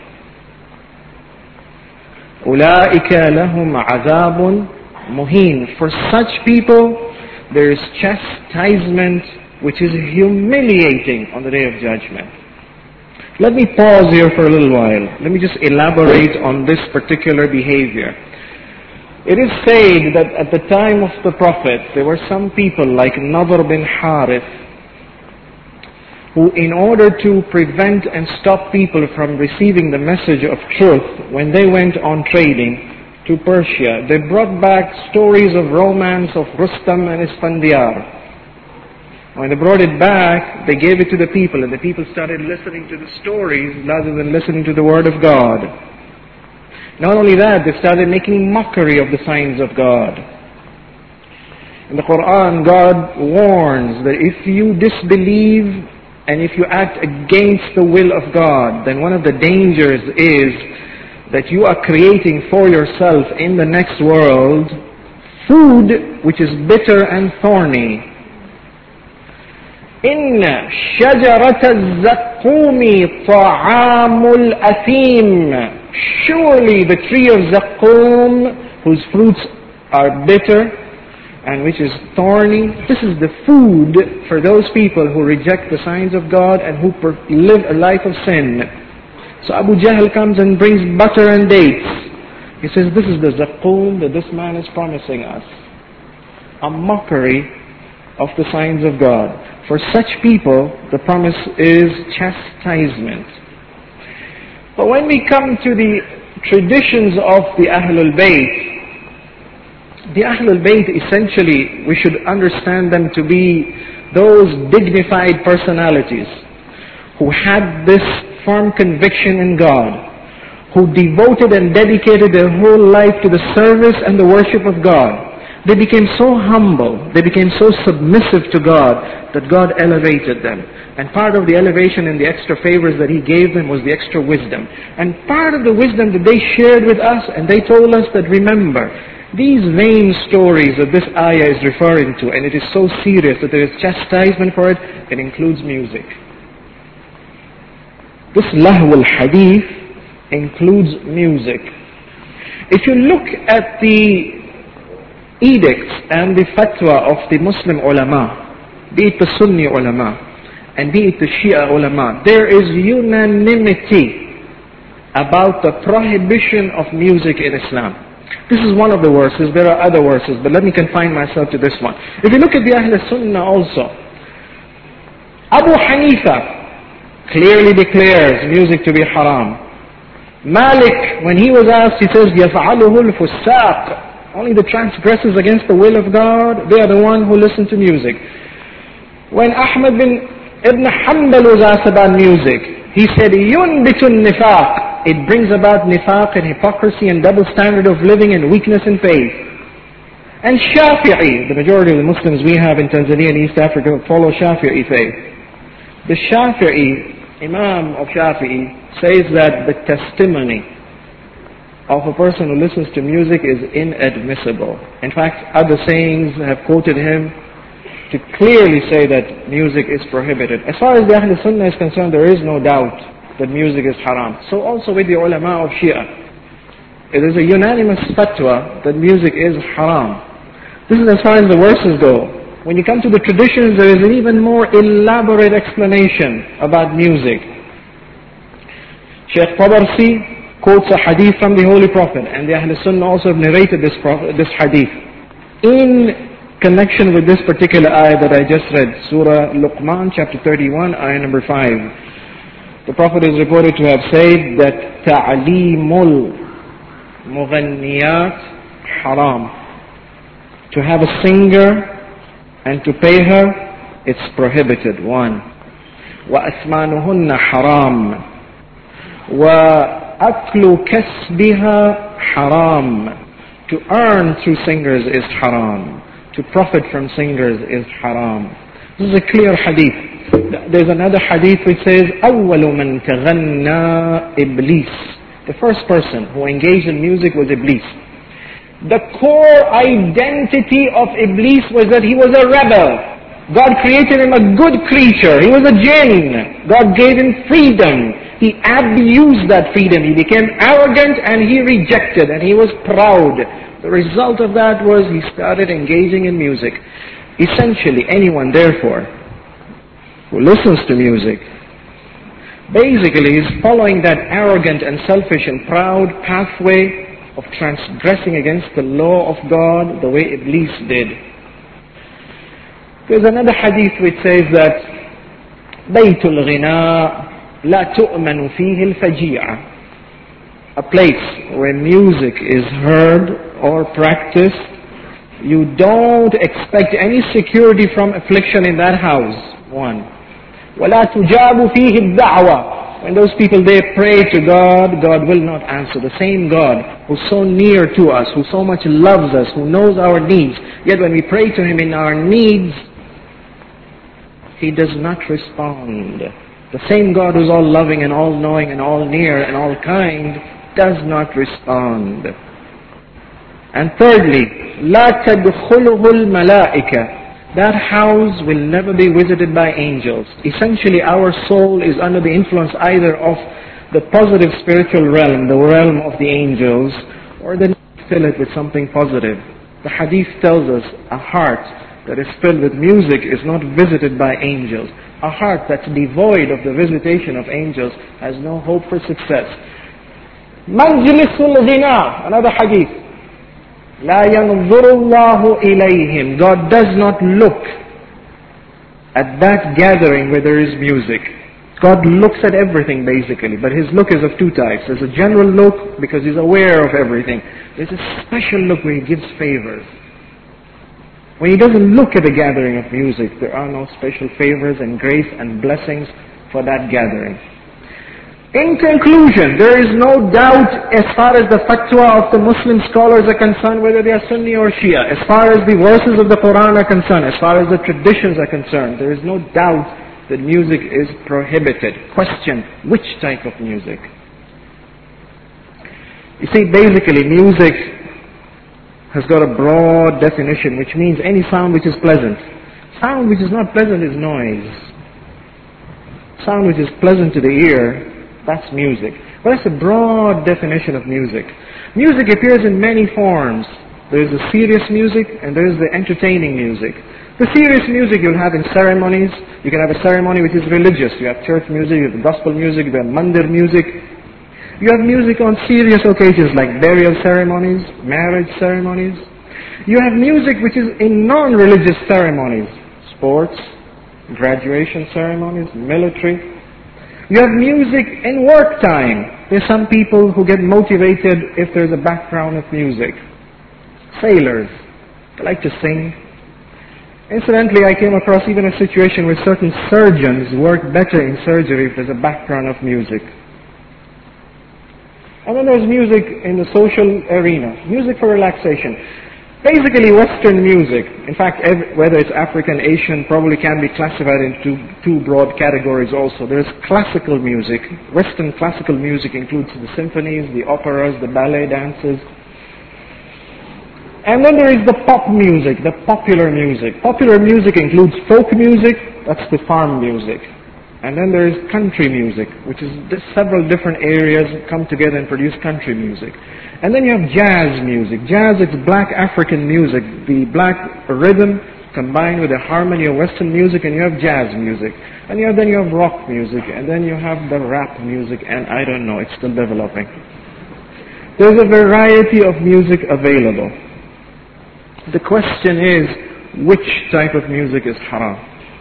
أُولَٰئِكَ لَهُمْ عَذَابٌ مُهِينٌ. For such people, there is chastisement which is humiliating on the Day of Judgment. Let me pause here for a little while. Let me just elaborate on this particular behavior. It is said that at the time of the Prophet, there were some people like Nadr bin Harith, who in order to prevent and stop people from receiving the message of truth, when they went on trading to Persia, they brought back stories of romance of Rustam and Isfandiar. When they brought it back, they gave it to the people, and the people started listening to the stories rather than listening to the Word of God. Not only that, they started making mockery of the signs of God. In the Quran, God warns that if you disbelieve and if you act against the will of God, then one of the dangers is that you are creating for yourself in the next world food which is bitter and thorny. إِنَّ شَجَرَةَ الزَّقُّومِ طَعَامُ الْأَثِيمِ. Surely the tree of Zaqqum, whose fruits are bitter and which is thorny, this is the food for those people who reject the signs of God and who live a life of sin. So Abu Jahl comes and brings butter and dates. He says, this is the Zaqqum that this man is promising us. A mockery of the signs of God. For such people, the promise is chastisement. But when we come to the traditions of the Ahlul Bayt, the Ahlul Bayt essentially, we should understand them to be those dignified personalities who had this firm conviction in God, who devoted and dedicated their whole life to the service and the worship of God. They became so humble, they became so submissive to God that God elevated them. And part of the elevation and the extra favors that He gave them was the extra wisdom. And part of the wisdom that they shared with us, and they told us that, remember, these vain stories that this ayah is referring to, and it is so serious that there is chastisement for it, it includes music. This lahw al-hadith includes music. If you look at the edicts and the fatwa of the Muslim ulama, be it the Sunni ulama and be it the Shia ulama, there is unanimity about the prohibition of music in Islam. This is one of the verses. There are other verses, but let me confine myself to this one. If you look at the Ahl Sunnah also, Abu Hanifa clearly declares music to be haram. Malik, when he was asked, he says, يَفْعَلُهُ الْفُسَّاقِ. Only the transgressors against the will of God, they are the one who listen to music. When Ahmad bin Ibn Hanbal was asked about music, he said, يُنْبِتُ النِّفَاقِ. It brings about nifaq and hypocrisy and double standard of living and weakness in faith. And Shafi'i, the majority of the Muslims we have in Tanzania and East Africa follow Shafi'i faith. The Shafi'i, Imam of Shafi'i, says that the testimony of a person who listens to music is inadmissible. In fact, other sayings have quoted him to clearly say that music is prohibited. As far as the Ahl Sunnah is concerned, there is no doubt that music is haram. So also with the ulama of Shia, it is a unanimous fatwa that music is haram. This is as far as the verses go. When you come to the traditions, there is an even more elaborate explanation about music. Shaykh Tabarsi quotes a hadith from the Holy Prophet, and the Ahl Sunnah also have narrated this hadith in connection with this particular ayah that I just read, Surah Luqman, chapter 31, ayah number 5. The Prophet is reported to have said that ta'aleemul mughanniyat haram. To have a singer and to pay her, it's prohibited. One. Wa asmanuhunna haram. Wa aklu kasbiha haram. To earn through singers is haram. To profit from singers is haram. This is a clear hadith. There's another hadith which says, أَوَّلُ مَنْ تَغَنَّى إِبْلِيسِ. The first person who engaged in music was Iblis. The core identity of Iblis was that he was a rebel. God created him a good creature. He was a jinn. God gave him freedom. He abused that freedom. He became arrogant and he rejected and he was proud. The result of that was he started engaging in music. Essentially, anyone, therefore, who listens to music, basically is following that arrogant and selfish and proud pathway of transgressing against the law of God the way Iblis did. There's another hadith which says that بيت الغناء لا تؤمن فيه الفجيعة, a place where music is heard or practiced, you don't expect any security from affliction in that house. One. ولا تجاب فيه الدعوة. When those people, they pray to God, God will not answer. The same God who's so near to us, who so much loves us, who knows our needs, yet when we pray to Him in our needs, He does not respond. The same God who's all loving and all knowing and all near and all kind does not respond. And thirdly, لا تدخله الملائكة. That house will never be visited by angels. Essentially, our soul is under the influence either of the positive spiritual realm, the realm of the angels, or then fill it with something positive. The hadith tells us a heart that is filled with music is not visited by angels. A heart that's devoid of the visitation of angels has no hope for success. Majlisul ghina, another hadith. لا ينظر الله إليهم. God does not look at that gathering where there is music. God looks at everything basically, but His look is of two types. There's a general look because He's aware of everything. There's a special look where He gives favors. When He doesn't look at the gathering of music, there are no special favors and grace and blessings for that gathering. In conclusion, there is no doubt as far as the fatwa of the Muslim scholars are concerned, whether they are Sunni or Shia, as far as the verses of the Quran are concerned, as far as the traditions are concerned, there is no doubt that music is prohibited. Question, which type of music? You see, basically music has got a broad definition, which means any sound which is pleasant. Sound which is not pleasant is noise. Sound which is pleasant to the ear, that's music. But that's a broad definition of music. Music appears in many forms. There is the serious music and there is the entertaining music. The serious music you'll have in ceremonies. You can have a ceremony which is religious. You have church music, you have gospel music, you have mandir music. You have music on serious occasions like burial ceremonies, marriage ceremonies. You have music which is in non-religious ceremonies, sports, graduation ceremonies, military. You have music in work time. There's some people who get motivated if there's a background of music. Sailors, they like to sing. Incidentally, I came across even a situation where certain surgeons work better in surgery if there's a background of music. And then there's music in the social arena, music for relaxation. Basically Western music, in fact whether it's African, Asian, probably can be classified into two broad categories also. There's classical music. Western classical music includes the symphonies, the operas, the ballet dances. And then there is the pop music, the popular music. Popular music includes folk music, that's the farm music. And then there is country music, which is several different areas come together and produce country music. And then you have jazz music. Jazz is black African music, the black rhythm combined with the harmony of Western music, and you have jazz music. And then you have rock music, and then you have the rap music, and I don't know, it's still developing. There's a variety of music available. The question is, which type of music is haram?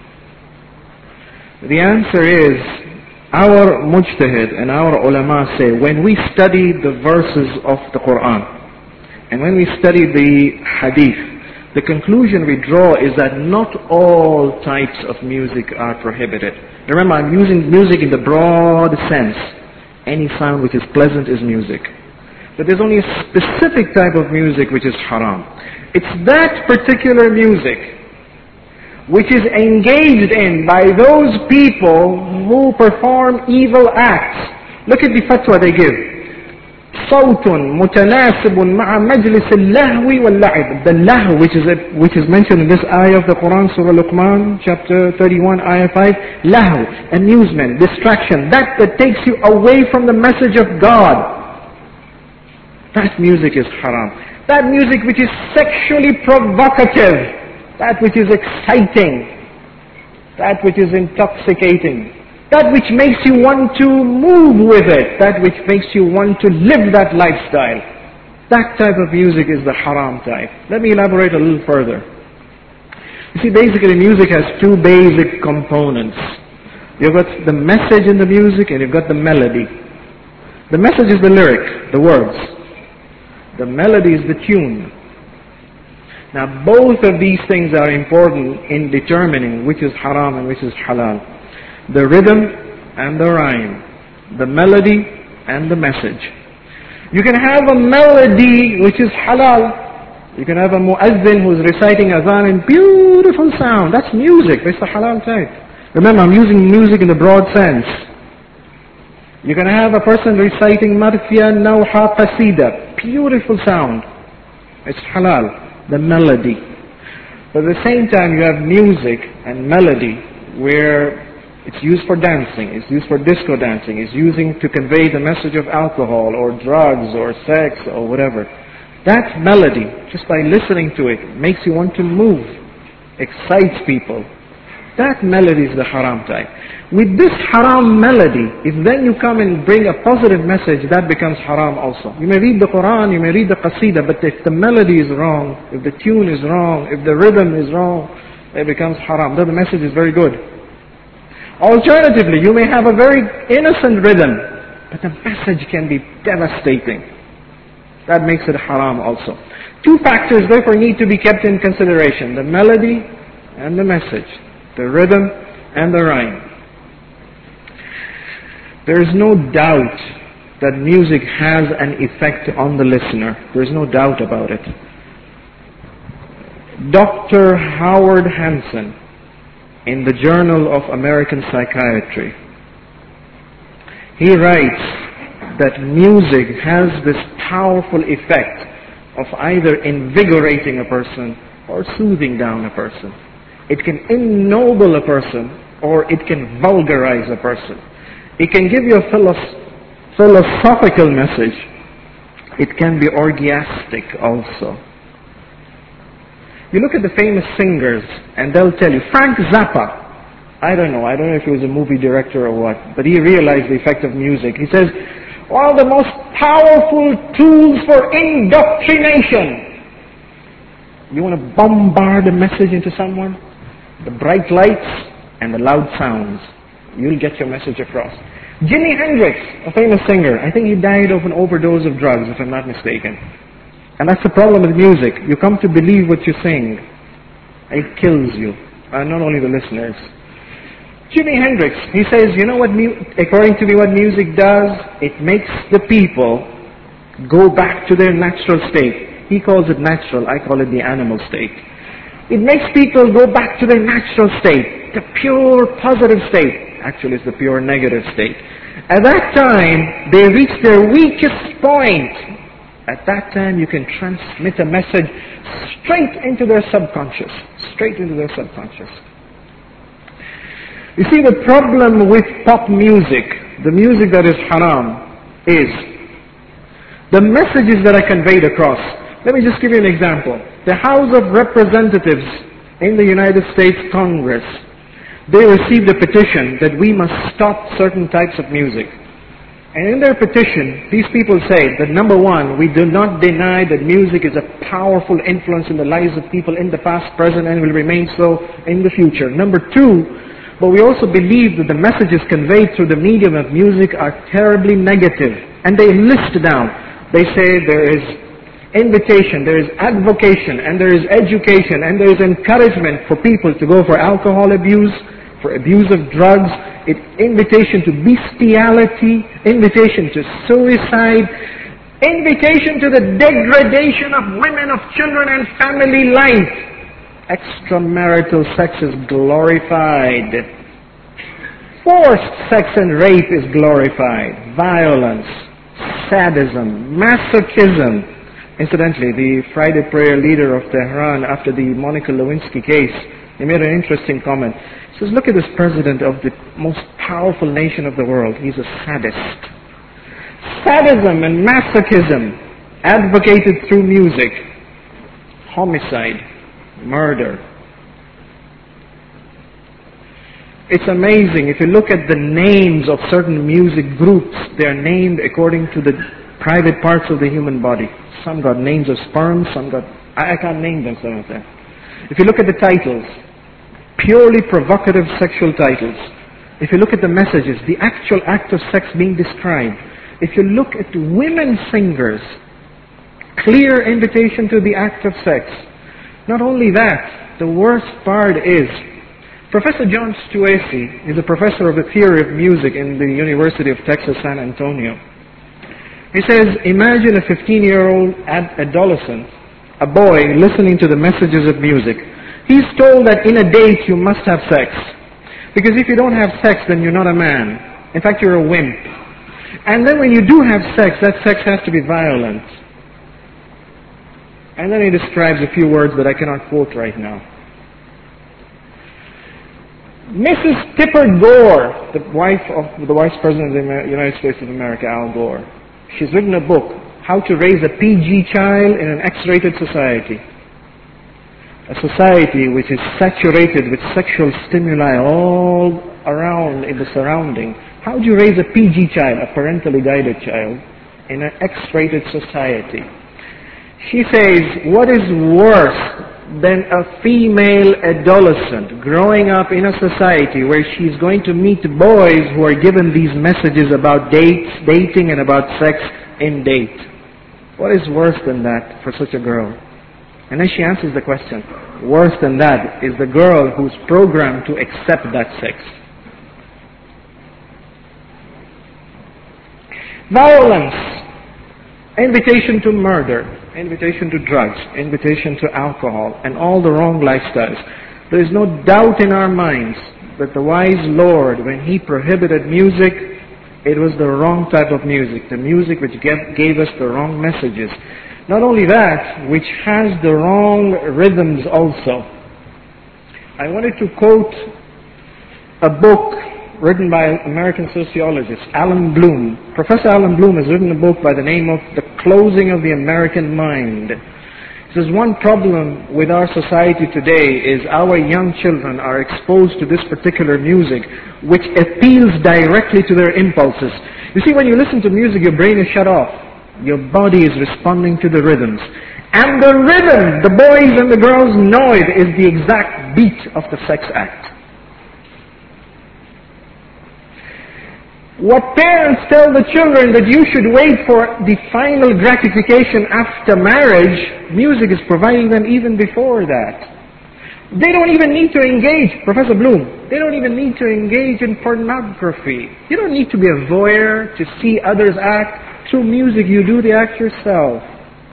The answer is, our mujtahid and our ulama say, when we study the verses of the Quran, and when we study the hadith, the conclusion we draw is that not all types of music are prohibited. Remember, I'm using music in the broad sense. Any sound which is pleasant is music. But there's only a specific type of music which is haram. It's that particular music which is engaged in by those people who perform evil acts. Look at the fatwa they give. صوت متناسب مع مجلس اللهو واللعب. The lahu, which is mentioned in this ayah of the Quran, Surah Luqman, chapter 31, ayah 5. Lahu, amusement, distraction, that takes you away from the message of God. That music is haram. That music which is sexually provocative, that which is exciting, that which is intoxicating, that which makes you want to move with it, that which makes you want to live that lifestyle. That type of music is the haram type. Let me elaborate a little further. You see, basically music has two basic components. You've got the message in the music and you've got the melody. The message is the lyric, the words. The melody is the tune. Now both of these things are important in determining which is haram and which is halal. The rhythm and the rhyme, the melody and the message. You can have a melody which is halal. You can have a muazzin who's reciting azan in beautiful sound. That's music. That's the halal type. Remember, I'm using music in the broad sense. You can have a person reciting marfiya, nawha, qasida. Beautiful sound. It's halal. The melody. But at the same time, you have music and melody where it's used for dancing, it's used for disco dancing, it's using to convey the message of alcohol or drugs or sex or whatever. That melody, just by listening to it, makes you want to move, excites people. That melody is the haram type. With this haram melody, if then you come and bring a positive message, that becomes haram also. You may read the Quran, you may read the qasida, but if the melody is wrong, if the tune is wrong, if the rhythm is wrong, it becomes haram. Though the message is very good. Alternatively, you may have a very innocent rhythm, but the message can be devastating. That makes it haram also. Two factors therefore need to be kept in consideration: the melody and the message, the rhythm and the rhyme. There is no doubt that music has an effect on the listener. There is no doubt about it. Dr. Howard Hansen, in the Journal of American Psychiatry, he writes that music has this powerful effect of either invigorating a person or soothing down a person. It can ennoble a person or it can vulgarize a person. It can give you a philosophical message. It can be orgiastic also. You look at the famous singers and they'll tell you, Frank Zappa, I don't know if he was a movie director or what, but he realized the effect of music. He says, one of the most powerful tools for indoctrination. You want to bombard a message into someone? The bright lights and the loud sounds. You'll get your message across. Jimi Hendrix, a famous singer, I think he died of an overdose of drugs, if I'm not mistaken. And that's the problem with music. You come to believe what you sing. It kills you. Not only the listeners. Jimi Hendrix, he says, you know what, according to me, what music does? It makes the people go back to their natural state. He calls it natural, I call it the animal state. It makes people go back to their natural state, the pure positive state. Actually, it's the pure negative state. At that time, they reach their weakest point. At that time, you can transmit a message straight into their subconscious. Straight into their subconscious. You see, the problem with pop music, the music that is haram, is the messages that are conveyed across. Let me just give you an example. The House of Representatives in the United States Congress, they received a petition that we must stop certain types of music. And in their petition, these people say that number one, we do not deny that music is a powerful influence in the lives of people in the past, present, and will remain so in the future. Number two, but we also believe that the messages conveyed through the medium of music are terribly negative. And they list down. They say there is invitation, there is advocation, and there is education, and there is encouragement for people to go for alcohol abuse, for abuse of drugs, invitation to bestiality, invitation to suicide, invitation to the degradation of women, of children and family life. Extramarital sex is glorified. Forced sex and rape is glorified. Violence, sadism, masochism. Incidentally, the Friday prayer leader of Tehran, after the Monica Lewinsky case, he made an interesting comment. He says, look at this president of the most powerful nation of the world. He's a sadist. Sadism and masochism advocated through music. Homicide, murder. It's amazing. If you look at the names of certain music groups, they are named according to the private parts of the human body. Some got names of sperm, some got... I can't name them, some of them. If you look at the titles, purely provocative sexual titles. If you look at the messages, the actual act of sex being described. If you look at women singers, clear invitation to the act of sex. Not only that, the worst part is, Professor John Stuessy is a professor of the theory of music in the University of Texas, San Antonio. He says, imagine a 15-year-old adolescent, a boy listening to the messages of music. He's told that in a date you must have sex. Because if you don't have sex, then you're not a man. In fact, you're a wimp. And then when you do have sex, that sex has to be violent. And then he describes a few words that I cannot quote right now. Mrs. Tipper Gore, the wife of the Vice President of the United States of America, Al Gore, she's written a book, How to Raise a PG Child in an X-Rated Society. A society which is saturated with sexual stimuli all around in the surrounding. How do you raise a PG child, a parentally guided child, in an X-rated society? She says, what is worse than a female adolescent growing up in a society where she's going to meet boys who are given these messages about dating and about sex in date? What is worse than that for such a girl? And then she answers the question, worse than that is the girl who's programmed to accept that sex. Violence, invitation to murder, invitation to drugs, invitation to alcohol, and all the wrong lifestyles. There is no doubt in our minds that the wise Lord, when He prohibited music, it was the wrong type of music, the music which gave us the wrong messages. Not only that, which has the wrong rhythms also. I wanted to quote a book written by American sociologist Alan Bloom. Professor Alan Bloom has written a book by the name of The Closing of the American Mind. He says one problem with our society today is our young children are exposed to this particular music which appeals directly to their impulses. You see, when you listen to music, your brain is shut off. Your body is responding to the rhythms. And the rhythm, the boys and the girls know it, is the exact beat of the sex act. What parents tell the children that you should wait for the final gratification after marriage, music is providing them even before that. They don't even need to engage, Professor Bloom, they don't even need to engage in pornography. You don't need to be a voyeur to see others act. Through music you do the act yourself.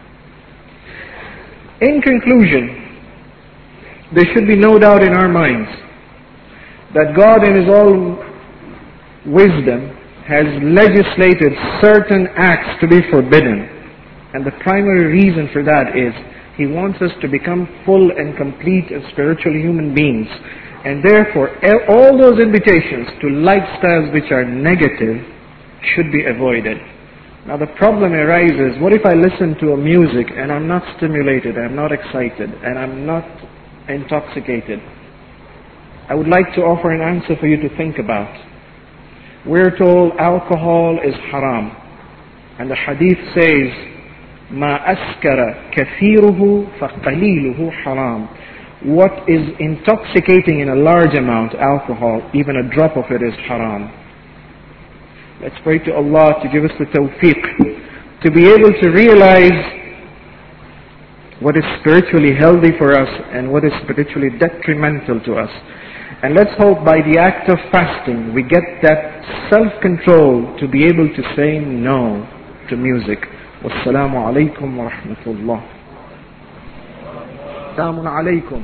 In conclusion, there should be no doubt in our minds that God in His all wisdom has legislated certain acts to be forbidden. And the primary reason for that is He wants us to become full and complete and spiritual human beings. And therefore, all those invitations to lifestyles which are negative should be avoided. Now the problem arises, what if I listen to a music and I'm not stimulated, I'm not excited, and I'm not intoxicated? I would like to offer an answer for you to think about. We're told alcohol is haram. And the hadith says, مَا أَسْكَرَ كَثِيرُهُ فَقَلِيلُهُ حَرَامٌ. What is intoxicating in a large amount, alcohol, even a drop of it is haram. Let's pray to Allah to give us the tawfiq to be able to realize what is spiritually healthy for us and what is spiritually detrimental to us. And let's hope by the act of fasting we get that self-control to be able to say no to music. Wassalamu alaikum wa rahmatullah. Assalamu alaikum.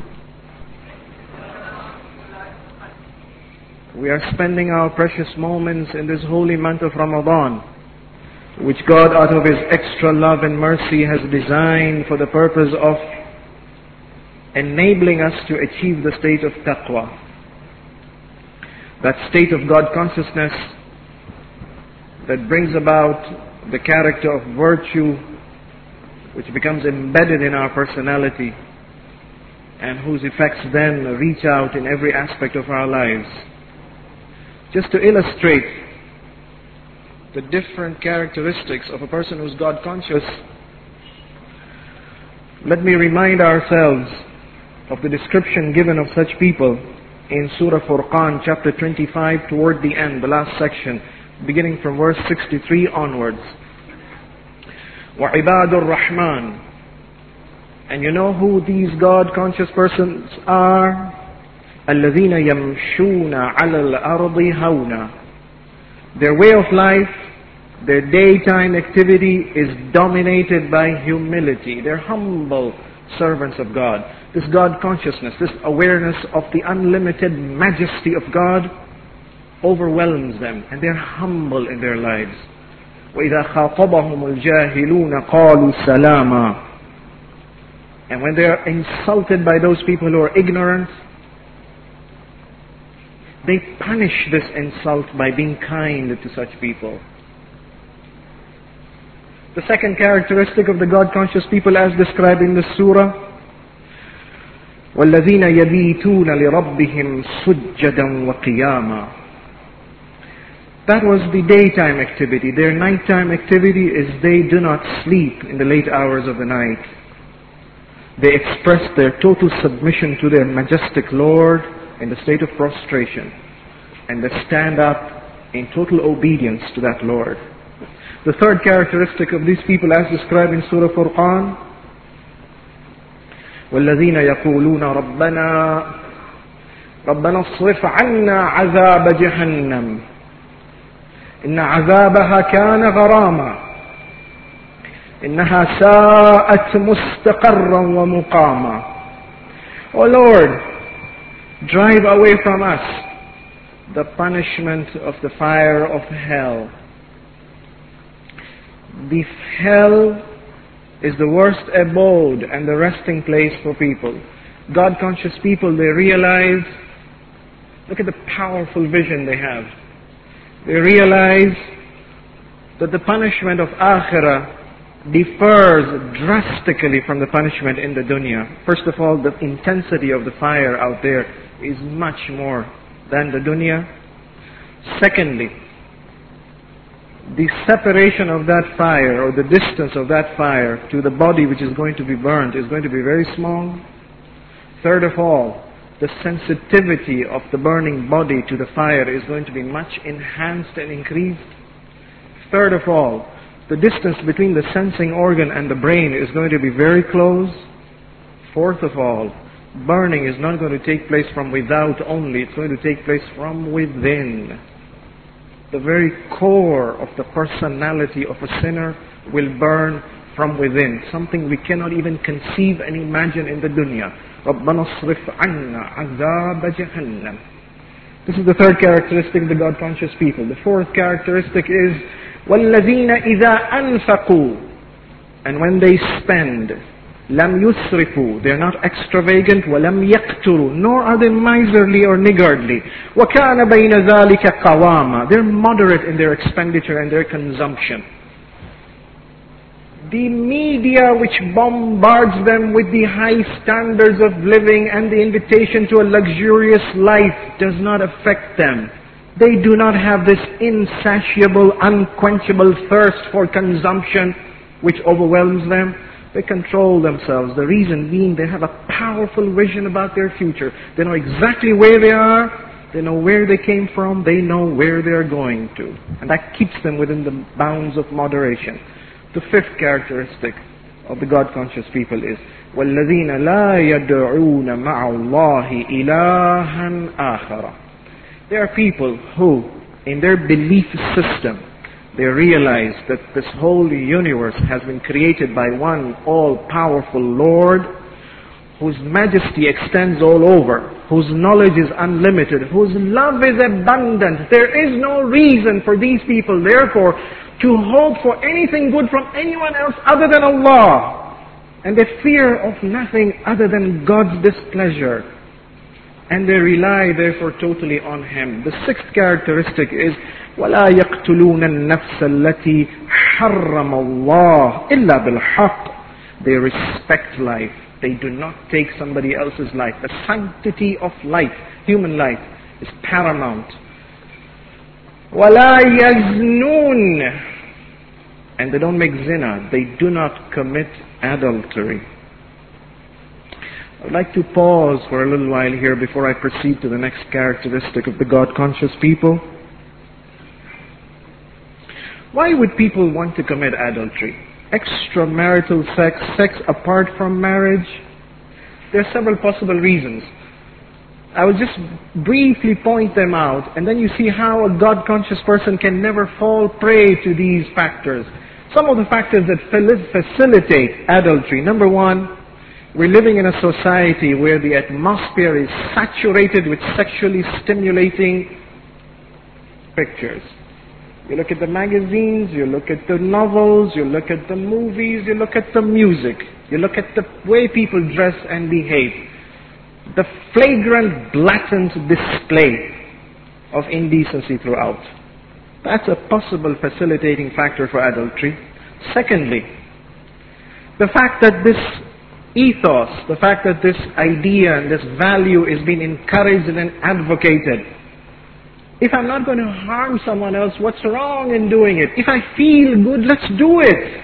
We are spending our precious moments in this holy month of Ramadan which God out of His extra love and mercy has designed for the purpose of enabling us to achieve the state of taqwa. That state of God consciousness that brings about the character of virtue which becomes embedded in our personality and whose effects then reach out in every aspect of our lives. Just to illustrate the different characteristics of a person who's God conscious, let me remind ourselves of the description given of such people in Surah Furqan chapter 25 toward the end, the last section, beginning from verse 63 onwards. وَعِبَادُ الرَّحْمَنِ. And you know who these God-conscious persons are? الَّذِينَ يَمْشُونَ عَلَى الْأَرْضِ هَوْنًا. Their way of life, their daytime activity is dominated by humility. They're humble servants of God. This God consciousness, this awareness of the unlimited majesty of God overwhelms them, and they're humble in their lives. وَإِذَا خَاطَبَهُمُ الْجَاهِلُونَ قَالُوا سَلَامًا. And when they are insulted by those people who are ignorant, they punish this insult by being kind to such people. The second characteristic of the God-conscious people as described in the surah, وَالَّذِينَ يَبِيتُونَ لِرَبِّهِمْ سُجَّدًا وَقِيَامًا. That was the daytime activity. Their nighttime activity is they do not sleep in the late hours of the night. They express their total submission to their majestic Lord in the state of prostration, and they stand up in total obedience to that Lord. The third characteristic of these people as described in Surah Furqan, وَالَّذِينَ يَقُولُونَ رَبَّنَا اصْرِفْ عَنَّا عَذَابَ جَهَنَّمَ إِنَّ عَذَابَهَا كَانَ غَرَامًا إِنَّهَا سَاءَتْ مُسْتَقَرًّا وَمُقَامًا. O Lord, drive away from us the punishment of the fire of hell. The hell is the worst abode and the resting place for people. God-conscious people, they realize, look at the powerful vision they have. They realize that the punishment of Akhirah differs drastically from the punishment in the dunya. First of all, the intensity of the fire out there is much more than the dunya. Secondly, the separation of that fire, or the distance of that fire to the body which is going to be burnt, is going to be very small. Third of all, the sensitivity of the burning body to the fire is going to be much enhanced and increased. Third of all, the distance between the sensing organ and the brain is going to be very close. Fourth of all, burning is not going to take place from without only, it's going to take place from within. The very core of the personality of a sinner will burn from within, something we cannot even conceive and imagine in the dunya. رَبَّنَا اصْرِفْ عَنَّا عَذَابَ جَهَنَّمَ. This is the third characteristic of the God-conscious people. The fourth characteristic is وَالَّذِينَ إِذَا أَنفَقُوا. And when they spend, لَمْ يُسْرِفُوا. They are not extravagant. وَلَمْ يَقْتُرُوا. Nor are they miserly or niggardly. وَكَانَ بَيْنَ ذَلِكَ قَوَامًا. They're moderate in their expenditure and their consumption. The media which bombards them with the high standards of living and the invitation to a luxurious life does not affect them. They do not have this insatiable, unquenchable thirst for consumption which overwhelms them. They control themselves. The reason being they have a powerful vision about their future. They know exactly where they are. They know where they came from. They know where they are going to. And that keeps them within the bounds of moderation. The fifth characteristic of the God-conscious people is وَالَّذِينَ لَا يَدْعُونَ مَعَ اللَّهِ إِلَهًا آخَرَ. There are people who, in their belief system, they realize that this whole universe has been created by one all-powerful Lord, whose majesty extends all over, whose knowledge is unlimited, whose love is abundant. There is no reason for these people, therefore, to hope for anything good from anyone else other than Allah. And they fear of nothing other than God's displeasure. And they rely therefore totally on Him. The sixth characteristic is وَلَا يَقْتُلُونَ النَّفْسَ الَّتِي حَرَّمَ اللَّهُ إِلَّا بِالْحَقِّ. They respect life. They do not take somebody else's life. The sanctity of life, human life, is paramount. وَلَا يَزْنُونَ. And they don't make zina. They do not commit adultery. I would like to pause for a little while here before I proceed to the next characteristic of the God-conscious people. Why would people want to commit adultery? Extramarital sex, sex apart from marriage? There are several possible reasons. I will just briefly point them out, and then you see how a God-conscious person can never fall prey to these factors. Some of the factors that facilitate adultery. Number one, we're living in a society where the atmosphere is saturated with sexually stimulating pictures. You look at the magazines, you look at the novels, you look at the movies, you look at the music, you look at the way people dress and behave. The flagrant, blatant display of indecency throughout. That's a possible facilitating factor for adultery. Secondly, the fact that this ethos, the fact that this idea and this value is being encouraged and advocated. If I'm not going to harm someone else, what's wrong in doing it? If I feel good, let's do it.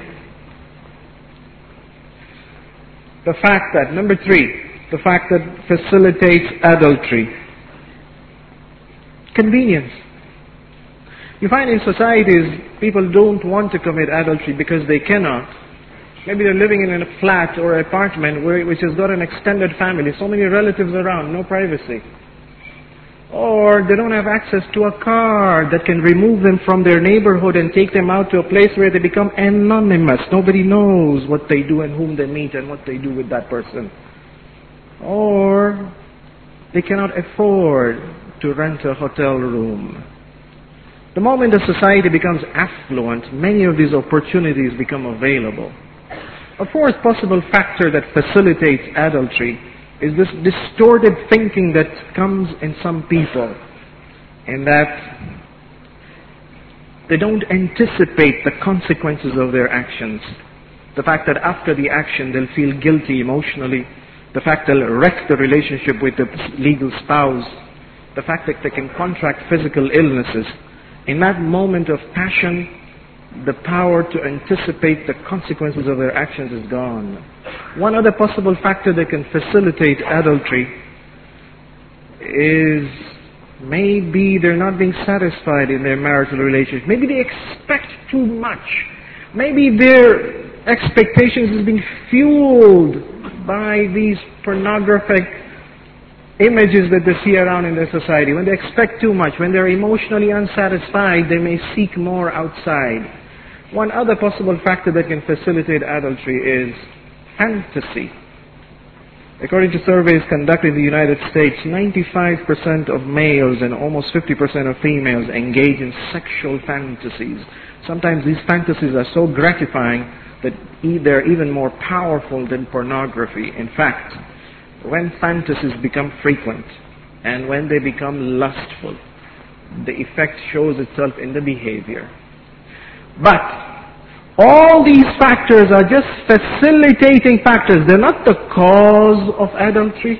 The fact that, number three, the fact that facilitates adultery. Convenience. You find in societies, people don't want to commit adultery because they cannot. Maybe they're living in a flat or apartment which has got an extended family, so many relatives around, no privacy. Or they don't have access to a car that can remove them from their neighborhood and take them out to a place where they become anonymous. Nobody knows what they do and whom they meet and what they do with that person. Or they cannot afford to rent a hotel room. The moment a society becomes affluent, many of these opportunities become available. A fourth possible factor that facilitates adultery is this distorted thinking that comes in some people, in that they don't anticipate the consequences of their actions. The fact that after the action they'll feel guilty emotionally, the fact they'll wreck the relationship with the legal spouse, the fact that they can contract physical illnesses. In that moment of passion, the power to anticipate the consequences of their actions is gone. One other possible factor that can facilitate adultery is maybe they're not being satisfied in their marital relationship. Maybe they expect too much. Maybe their expectations is being fueled by these pornographic images that they see around in their society. When they expect too much, when they're emotionally unsatisfied, they may seek more outside. One other possible factor that can facilitate adultery is fantasy. According to surveys conducted in the United States, 95% of males and almost 50% of females engage in sexual fantasies. Sometimes these fantasies are so gratifying that they're even more powerful than pornography. In fact, when fantasies become frequent and when they become lustful, the effect shows itself in the behavior. But all these factors are just facilitating factors. They're not the cause of adultery.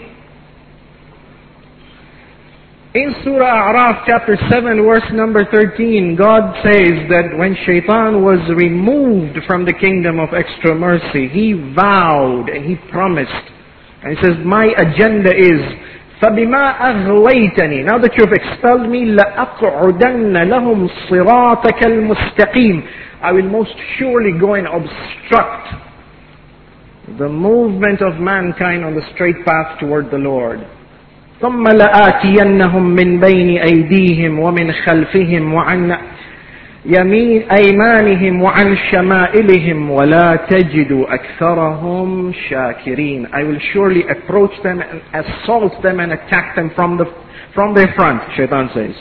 In Surah A'raf chapter 7 verse number 13, God says that when Shaitan was removed from the kingdom of extra mercy, he vowed and he promised. And he says, my agenda is فَبِمَا أَغْوَيْتَنِي. Now that you have expelled me, لَأَقْعُدَنَّ لَهُمْ صِرَاطَكَ الْمُسْتَقِيمِ. I will most surely go and obstruct the movement of mankind on the straight path toward the Lord. ثُمَّ لَآتِيَنَّهُمْ مِنْ بَيْنِ أَيْدِيهِمْ وَمِنْ خَلْفِهِمْ وَعَنْ يمين أيمانهم وعن شمائلهم ولا تجد أكثرهم شاكرين. I will surely approach them and assault them and attack them from their front, Shaitan says.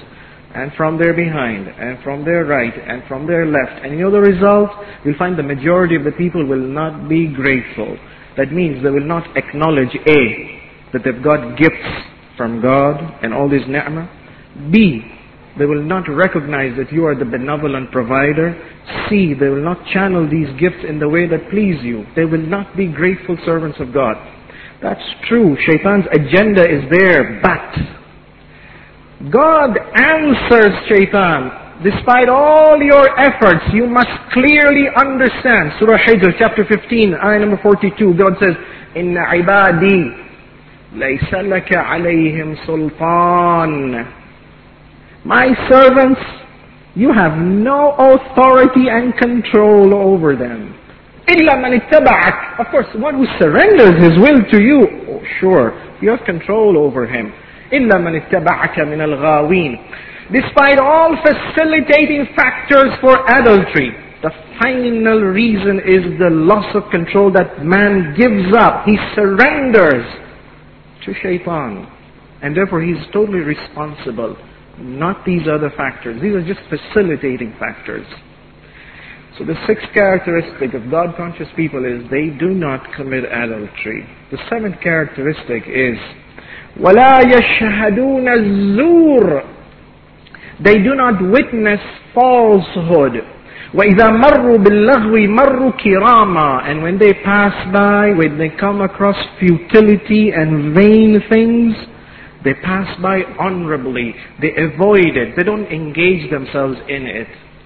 and from their behind, and from their right, and from their left. And you know the result? You'll find the majority of the people will not be grateful. That means they will not acknowledge A, that they've got gifts from God and all these ni'mah. B, they will not recognize that you are the benevolent provider. C, they will not channel these gifts in the way that please you. They will not be grateful servants of God. That's true. Shaitan's agenda is there, but God answers Shaitan. Despite all your efforts, you must clearly understand. Surah Hijr, chapter 15, ayah number 42, God says, Inna ibadi laysa laka alayhim sultan. My servants, you have no authority and control over them. إِلَّا مَنِ اتَّبَعَكَ. Of course, one who surrenders his will to you, oh, sure, you have control over him. إِلَّا مَنِ اتَّبَعَكَ مِنَ الْغَاوِينَ. Despite all facilitating factors for adultery, the final reason is the loss of control that man gives up. He surrenders to shaitan. And therefore he is totally responsible. Not these other factors. These are just facilitating factors. So the sixth characteristic of God-conscious people is they do not commit adultery. The seventh characteristic is وَلَا يَشْهَدُونَ الزُّورَ. They do not witness falsehood. وَإِذَا مَرُّوا بِاللَّغْوِ مَرُّوا كِرَامًا. And when they pass by, when they come across futility and vain things, they pass by honorably. They avoid it. They don't engage themselves in it.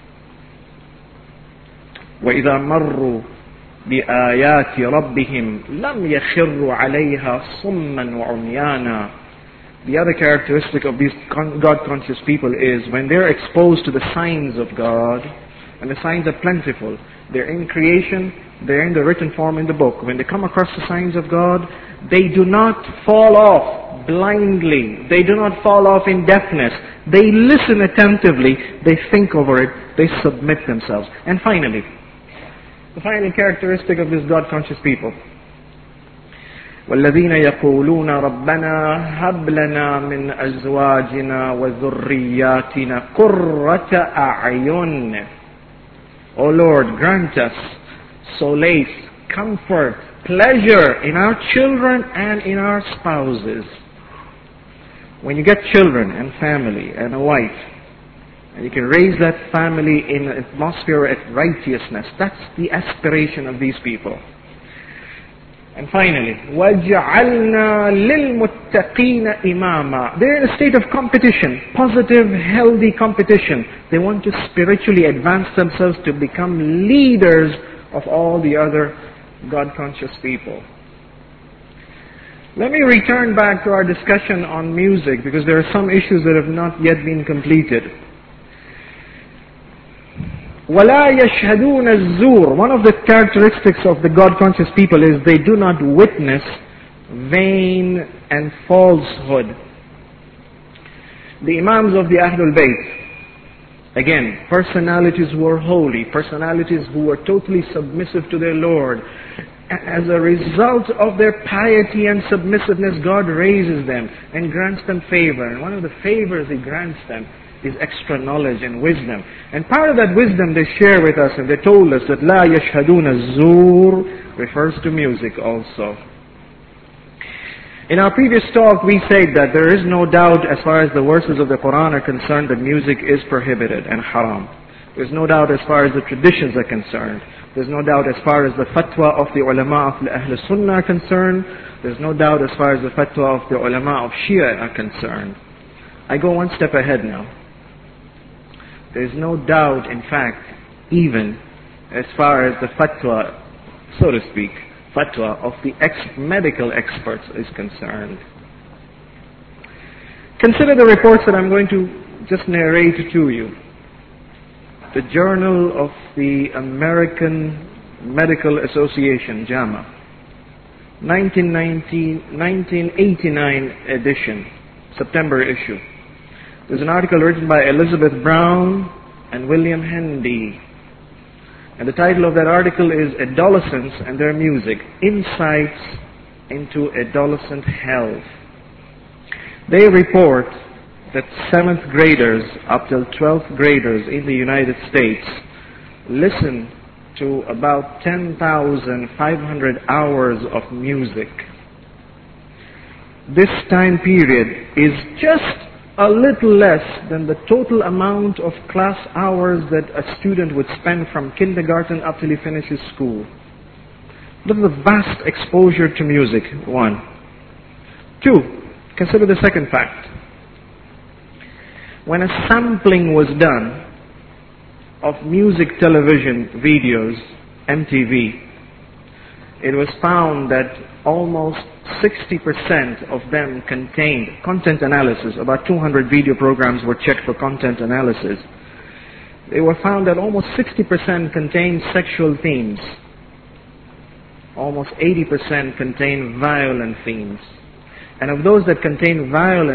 وَإِذَا مَرُّوا بِآيَاتِ رَبِّهِمْ لَمْ يَخِرُّوا عَلَيْهَا صُمًّا وَعُمْيَانًا. The other characteristic of these God-conscious people is when they're exposed to the signs of God, and the signs are plentiful. They're in creation, they're in the written form in the book. When they come across the signs of God, they do not fall off blindly. They do not fall off in deafness. They listen attentively. They think over it. They submit themselves. And finally, the final characteristic of these God-conscious people. وَالَّذِينَ يَقُولُونَ رَبَّنَا هَبْ لَنَا مِنْ أَزْوَاجِنَا وَذُرِّيَّاتِنَا قُرَّةَ أَعْيُنٍ. O Lord, grant us solace, comfort, pleasure in our children and in our spouses. When you get children and family and a wife, and you can raise that family in an atmosphere of righteousness, that's the aspiration of these people. And finally, وَجَعَلْنَا لِلْمُتَّقِينَ إِمَامًا. They're in a state of competition, positive, healthy competition. They want to spiritually advance themselves to become leaders of all the other God-conscious people. Let me return back to our discussion on music, because there are some issues that have not yet been completed. وَلَا يَشْهَدُونَ الزُّورَ. One of the characteristics of the God-conscious people is they do not witness vain and falsehood. The Imams of the Ahlul Bayt, again, personalities who are holy, personalities who were totally submissive to their Lord. As a result of their piety and submissiveness, God raises them and grants them favor. And one of the favors He grants them is extra knowledge and wisdom. And part of that wisdom they share with us, and they told us that La yashhaduna zur refers to music also. In our previous talk we said that there is no doubt as far as the verses of the Quran are concerned that music is prohibited and haram. There's no doubt as far as the traditions are concerned. There's no doubt as far as the fatwa of the ulama of the Ahl Sunnah are concerned. There's no doubt as far as the fatwa of the ulama of Shia are concerned. I go one step ahead now. There's no doubt, in fact, even as far as the fatwa, so to speak, fatwa of the medical experts is concerned. Consider the reports that I'm going to just narrate to you. The Journal of the American Medical Association, JAMA, 1989 edition, September issue. There's an article written by Elizabeth Brown and William Hendy. And the title of that article is Adolescents and Their Music, Insights into Adolescent Health. They report that 7th graders up till 12th graders in the United States listen to about 10,500 hours of music. This time period is just a little less than the total amount of class hours that a student would spend from kindergarten up till he finishes school. Look at the vast exposure to music, 1. 2, consider the second fact. When a sampling was done of music television videos, MTV, it was found that almost 60% of them contained content analysis. About 200 video programs were checked for content analysis. They were found that almost 60% contained sexual themes. Almost 80% contained violent themes. And of those that contain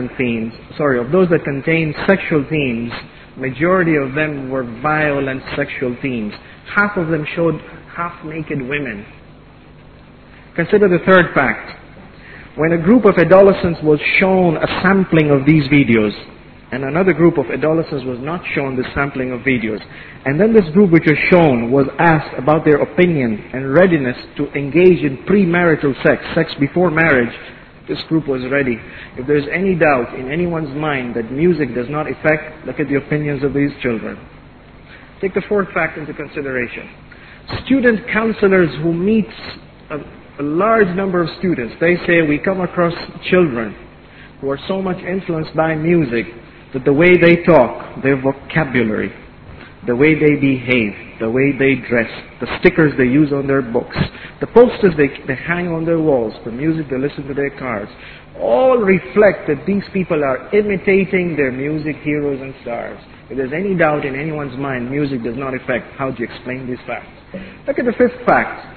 sexual themes, majority of them were violent sexual themes. Half of them showed half-naked women. Consider the third fact. When a group of adolescents was shown a sampling of these videos, and another group of adolescents was not shown the sampling of videos, and then this group which was shown was asked about their opinion and readiness to engage in premarital sex before marriage, this group was ready. If there's any doubt in anyone's mind that music does not affect, look at the opinions of these children. Take the fourth fact into consideration. Student counselors who meet a large number of students, they say we come across children who are so much influenced by music that the way they talk, their vocabulary, the way they behave, the way they dress, the stickers they use on their books, the posters they hang on their walls, the music they listen to their cars, all reflect that these people are imitating their music heroes and stars. If there's any doubt in anyone's mind, music does not affect, how do you explain these facts? Look at the fifth fact.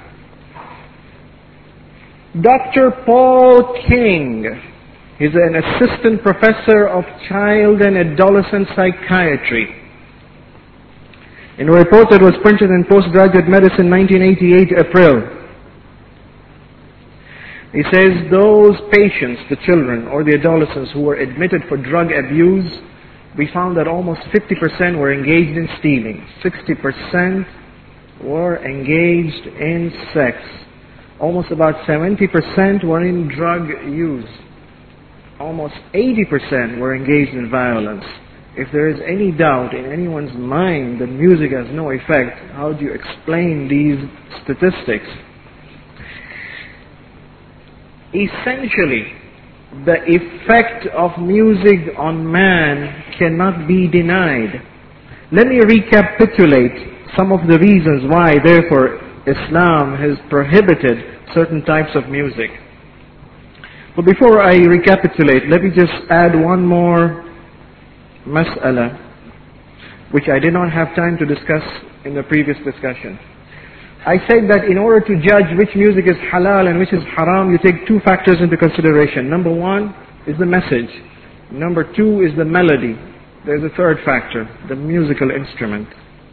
Dr. Paul King is an assistant professor of child and adolescent psychiatry. In a report that was printed in Postgraduate Medicine 1988 April, he says those patients, the children or the adolescents who were admitted for drug abuse, we found that almost 50% were engaged in stealing, 60% were engaged in sex, almost about 70% were in drug use, almost 80% were engaged in violence. If there is any doubt in anyone's mind that music has no effect, how do you explain these statistics? Essentially, the effect of music on man cannot be denied. Let me recapitulate some of the reasons why, therefore, Islam has prohibited certain types of music. But before I recapitulate, let me just add one more mas'ala, which I did not have time to discuss in the previous discussion. I said that in order to judge which music is halal and which is haram, you take two factors into consideration. Number one is the message. Number two is the melody. There's a third factor, the musical instrument.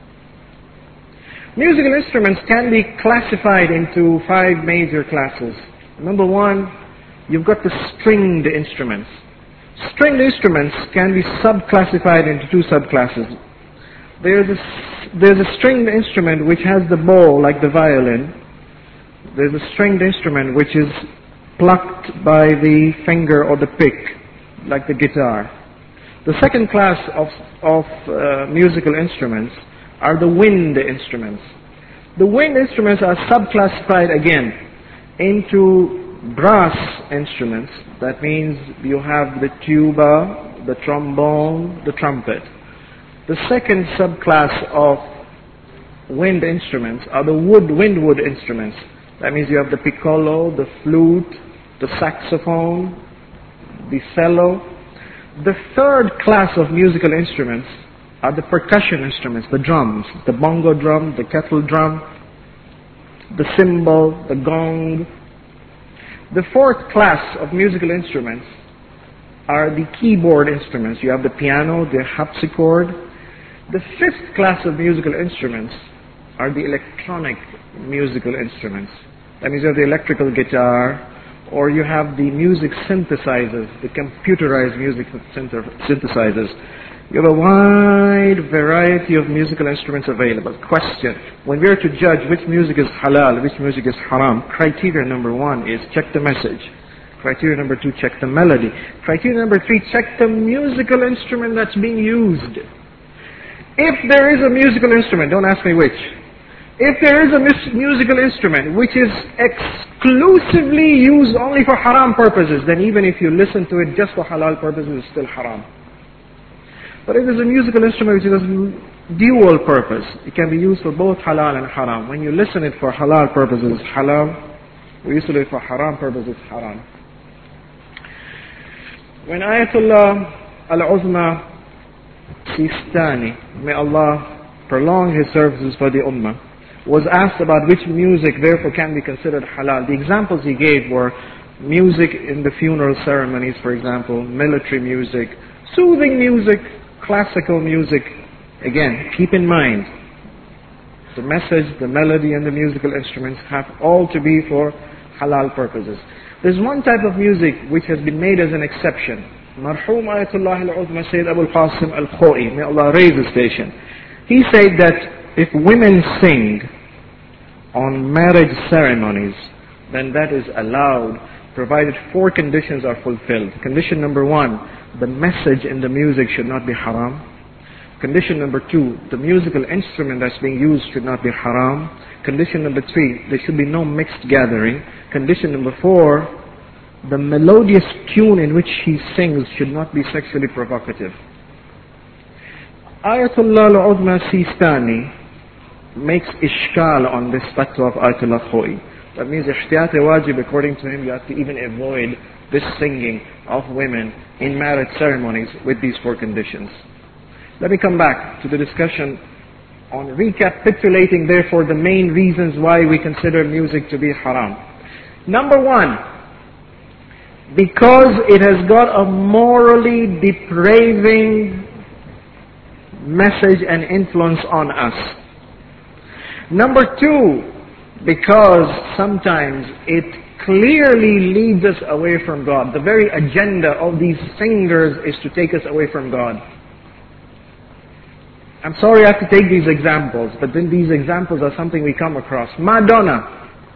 Musical instruments can be classified into 5 major classes. Number one, you've got the stringed instruments. Stringed instruments can be subclassified into 2 subclasses. There's a stringed instrument which has the bow like the violin. There's a stringed instrument which is plucked by the finger or the pick like the guitar. The second class of musical instruments are the wind instruments. The wind instruments are subclassified again into brass instruments. That means you have the tuba, the trombone, the trumpet. The second subclass of wind instruments are the windwood instruments. That means you have the piccolo, the flute, the saxophone, the cello. The third class of musical instruments are the percussion instruments, the drums, the bongo drum, the kettle drum, the cymbal, the gong. The fourth class of musical instruments are the keyboard instruments. You have the piano, the harpsichord. The fifth class of musical instruments are the electronic musical instruments. That means you have the electrical guitar, or you have the music synthesizers, the computerized music synthesizers. You have a wide variety of musical instruments available. Question: when we are to judge which music is halal, which music is haram, criteria number 1 is check the message. Criteria number 2, check the melody. Criteria number 3, check the musical instrument that's being used. If there is a musical instrument, don't ask me which. If there is a musical instrument which is exclusively used only for haram purposes, then even if you listen to it just for halal purposes, it's still haram. But if there's a musical instrument which is dual purpose, it can be used for both halal and haram. When you listen it for halal purposes, it's halal. We used to do it for haram purposes, haram. When Ayatollah Al-Uzma Sistani, may Allah prolong his services for the Ummah, was asked about which music therefore can be considered halal, the examples he gave were music in the funeral ceremonies, for example, military music, soothing music, classical music. Again, keep in mind, the message, the melody and the musical instruments have all to be for halal purposes. There's one type of music which has been made as an exception. Marhum Ayatollah Al-Uzma Sayyid Abu Al-Qasim Al-Khoi, may Allah raise his station. He said that if women sing on marriage ceremonies, then that is allowed, provided 4 conditions are fulfilled. Condition number 1, the message in the music should not be haram. Condition number 2, the musical instrument that's being used should not be haram. Condition number 3, there should be no mixed gathering. Condition number 4, the melodious tune in which he sings should not be sexually provocative. Ayatollah Al-Uzma Sistani makes ishkal on this fatwa of Ayatollah Khoi. That means ihtiyat wajib, according to him, you have to even avoid this singing of women in marriage ceremonies with these 4 conditions. Let me come back to the discussion on recapitulating therefore the main reasons why we consider music to be haram. Number 1, because it has got a morally depraving message and influence on us. Number 2, because sometimes it clearly leads us away from God. The very agenda of these singers is to take us away from God. I'm sorry I have to take these examples, but then these examples are something we come across. Madonna.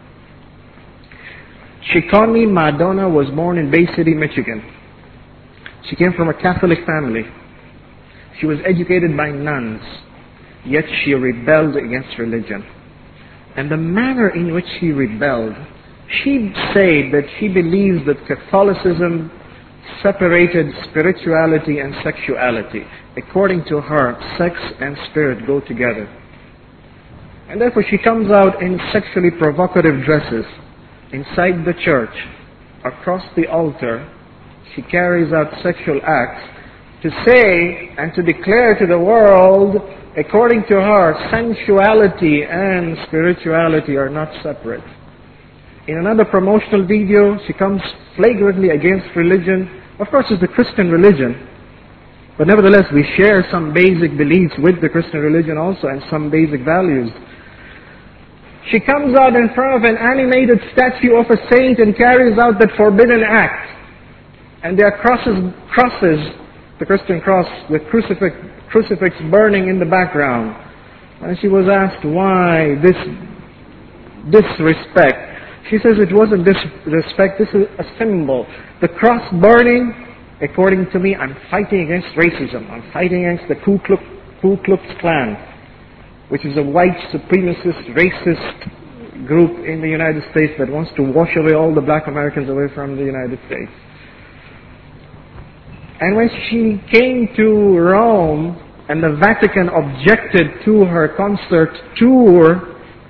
Shikoni Madonna was born in Bay City, Michigan. She came from a Catholic family. She was educated by nuns, yet she rebelled against religion. And the manner in which she rebelled, she said that she believes that Catholicism separated spirituality and sexuality. According to her, sex and spirit go together. And therefore she comes out in sexually provocative dresses inside the church, across the altar. She carries out sexual acts to say and to declare to the world, according to her, sensuality and spirituality are not separate. In another promotional video, she comes flagrantly against religion. Of course, it's the Christian religion, but nevertheless, we share some basic beliefs with the Christian religion also, and some basic values. She comes out in front of an animated statue of a saint and carries out that forbidden act. And there are crosses, the Christian cross with crucifix burning in the background. And she was asked why this disrespect. She says it wasn't disrespect, this is a symbol. The cross burning, according to me, I'm fighting against racism. I'm fighting against the Ku Klux Klan, which is a white supremacist, racist group in the United States that wants to wash away all the black Americans away from the United States. And when she came to Rome and the Vatican objected to her concert tour,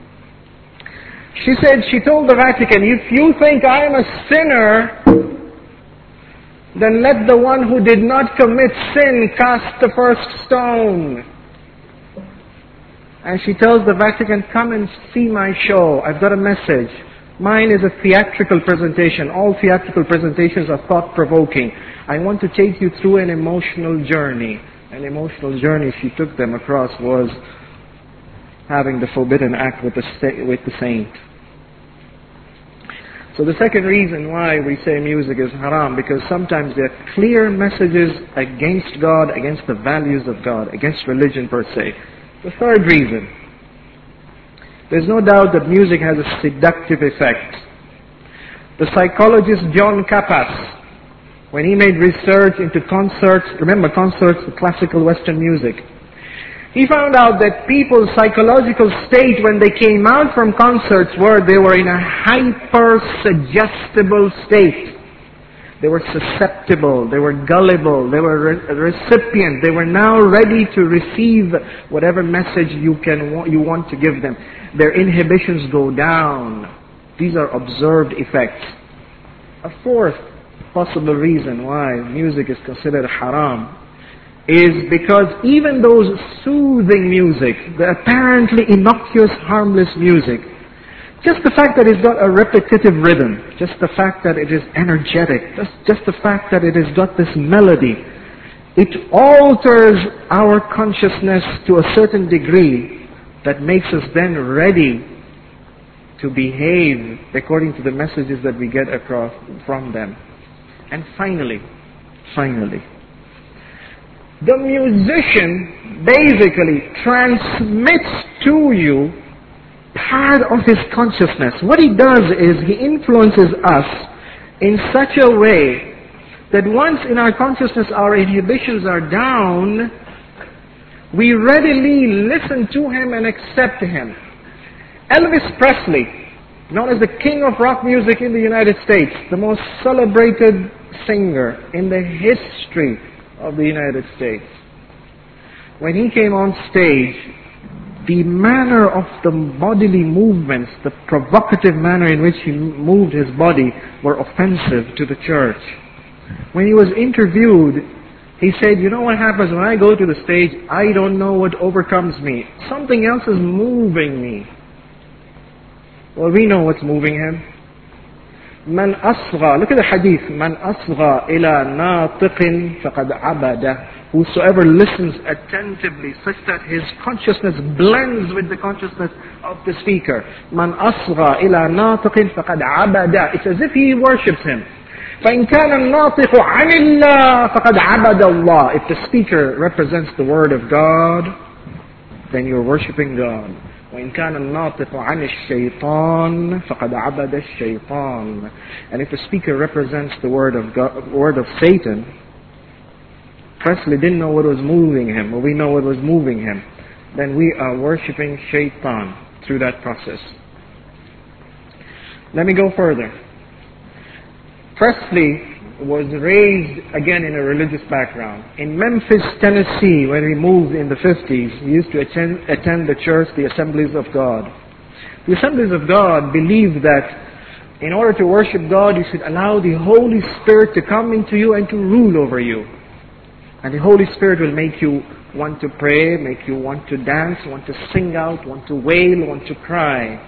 she told the Vatican, if you think I am a sinner, then let the one who did not commit sin cast the first stone. And she tells the Vatican, come and see my show. I've got a message. Mine is a theatrical presentation. All theatrical presentations are thought-provoking. I want to take you through an emotional journey. An emotional journey she took them across was having the forbidden act with the saint. So the second reason why we say music is haram, because sometimes there are clear messages against God, against the values of God, against religion per se. The third reason, there's no doubt that music has a seductive effect. The psychologist John Kappas, when he made research into concerts, remember concerts, the classical Western music, he found out that people's psychological state when they came out from concerts they were in a hyper-suggestible state. They were susceptible, they were gullible, they were recipient, they were now ready to receive whatever message you want to give them. Their inhibitions go down. These are observed effects. A fourth possible reason why music is considered haram is because even those soothing music, the apparently innocuous, harmless music, just the fact that it's got a repetitive rhythm, just the fact that it is energetic, just the fact that it has got this melody, it alters our consciousness to a certain degree that makes us then ready to behave according to the messages that we get across from them. And finally, the musician basically transmits to you part of his consciousness. What he does is he influences us in such a way that once in our consciousness our inhibitions are down, we readily listen to him and accept him. Elvis Presley, known as the king of rock music in the United States, the most celebrated singer in the history of the United States. When he came on stage, the manner of the bodily movements, the provocative manner in which he moved his body were offensive to the church. When he was interviewed, he said, you know what happens when I go to the stage? I don't know what overcomes me. Something else is moving me. Well, we know what's moving him. Man asgha, look at the hadith. Man asgha ila natiqin faqad abada. Whosoever listens attentively such that his consciousness blends with the consciousness of the speaker. Man asgha ila natiqin faqad abada. It's as if he worships him. فإن كان الناطق عن الله فقد عبد الله. If the speaker represents the word of God, then you're worshipping God. وإن كان الناطق عن الشيطان فقد عبد الشيطان. And if the speaker represents the word of God, word of Satan, Presley didn't know what was moving him, or we know what was moving him, then we are worshipping Shaitan through that process. Let me go further. Presley was raised again in a religious background. In Memphis, Tennessee, when he moved in the 50s, he used to attend the church, the Assemblies of God. The Assemblies of God believed that in order to worship God, you should allow the Holy Spirit to come into you and to rule over you. And the Holy Spirit will make you want to pray, make you want to dance, want to sing out, want to wail, want to cry.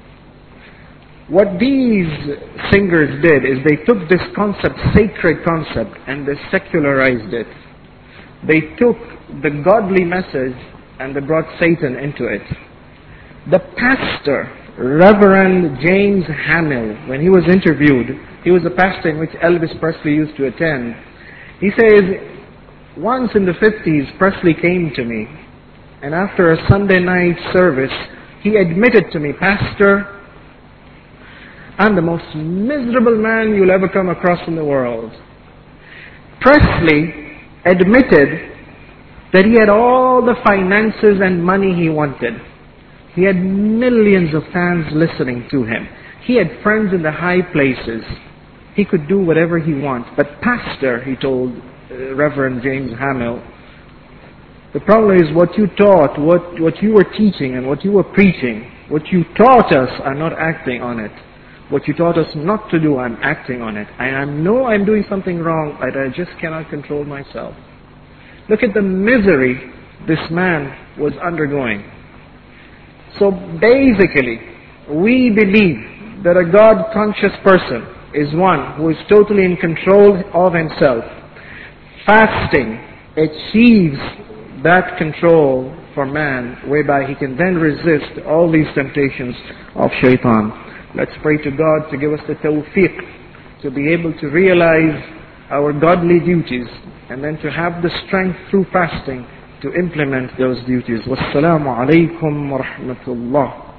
What these singers did is they took this concept, sacred concept, and they secularized it. They took the godly message and they brought Satan into it. The pastor, Reverend James Hamill, when he was interviewed, he was a pastor in which Elvis Presley used to attend. He says, once in the 50s, Presley came to me, and after a Sunday night service, he admitted to me, Pastor, I'm the most miserable man you'll ever come across in the world. Presley admitted that he had all the finances and money he wanted. He had millions of fans listening to him. He had friends in the high places. He could do whatever he wants. But Pastor, he told Reverend James Hamill, the problem is what you taught, what you were teaching and what you were preaching, what you taught us, I'm not acting on it. What you taught us not to do, I'm acting on it. I know I'm doing something wrong, but I just cannot control myself. Look at the misery this man was undergoing. So basically, we believe that a God-conscious person is one who is totally in control of himself. Fasting achieves that control for man, whereby he can then resist all these temptations of Shaitan. Let's pray to God to give us the tawfiq to be able to realize our godly duties and then to have the strength through fasting to implement those duties. Wassalamu alaikum wa rahmatullah.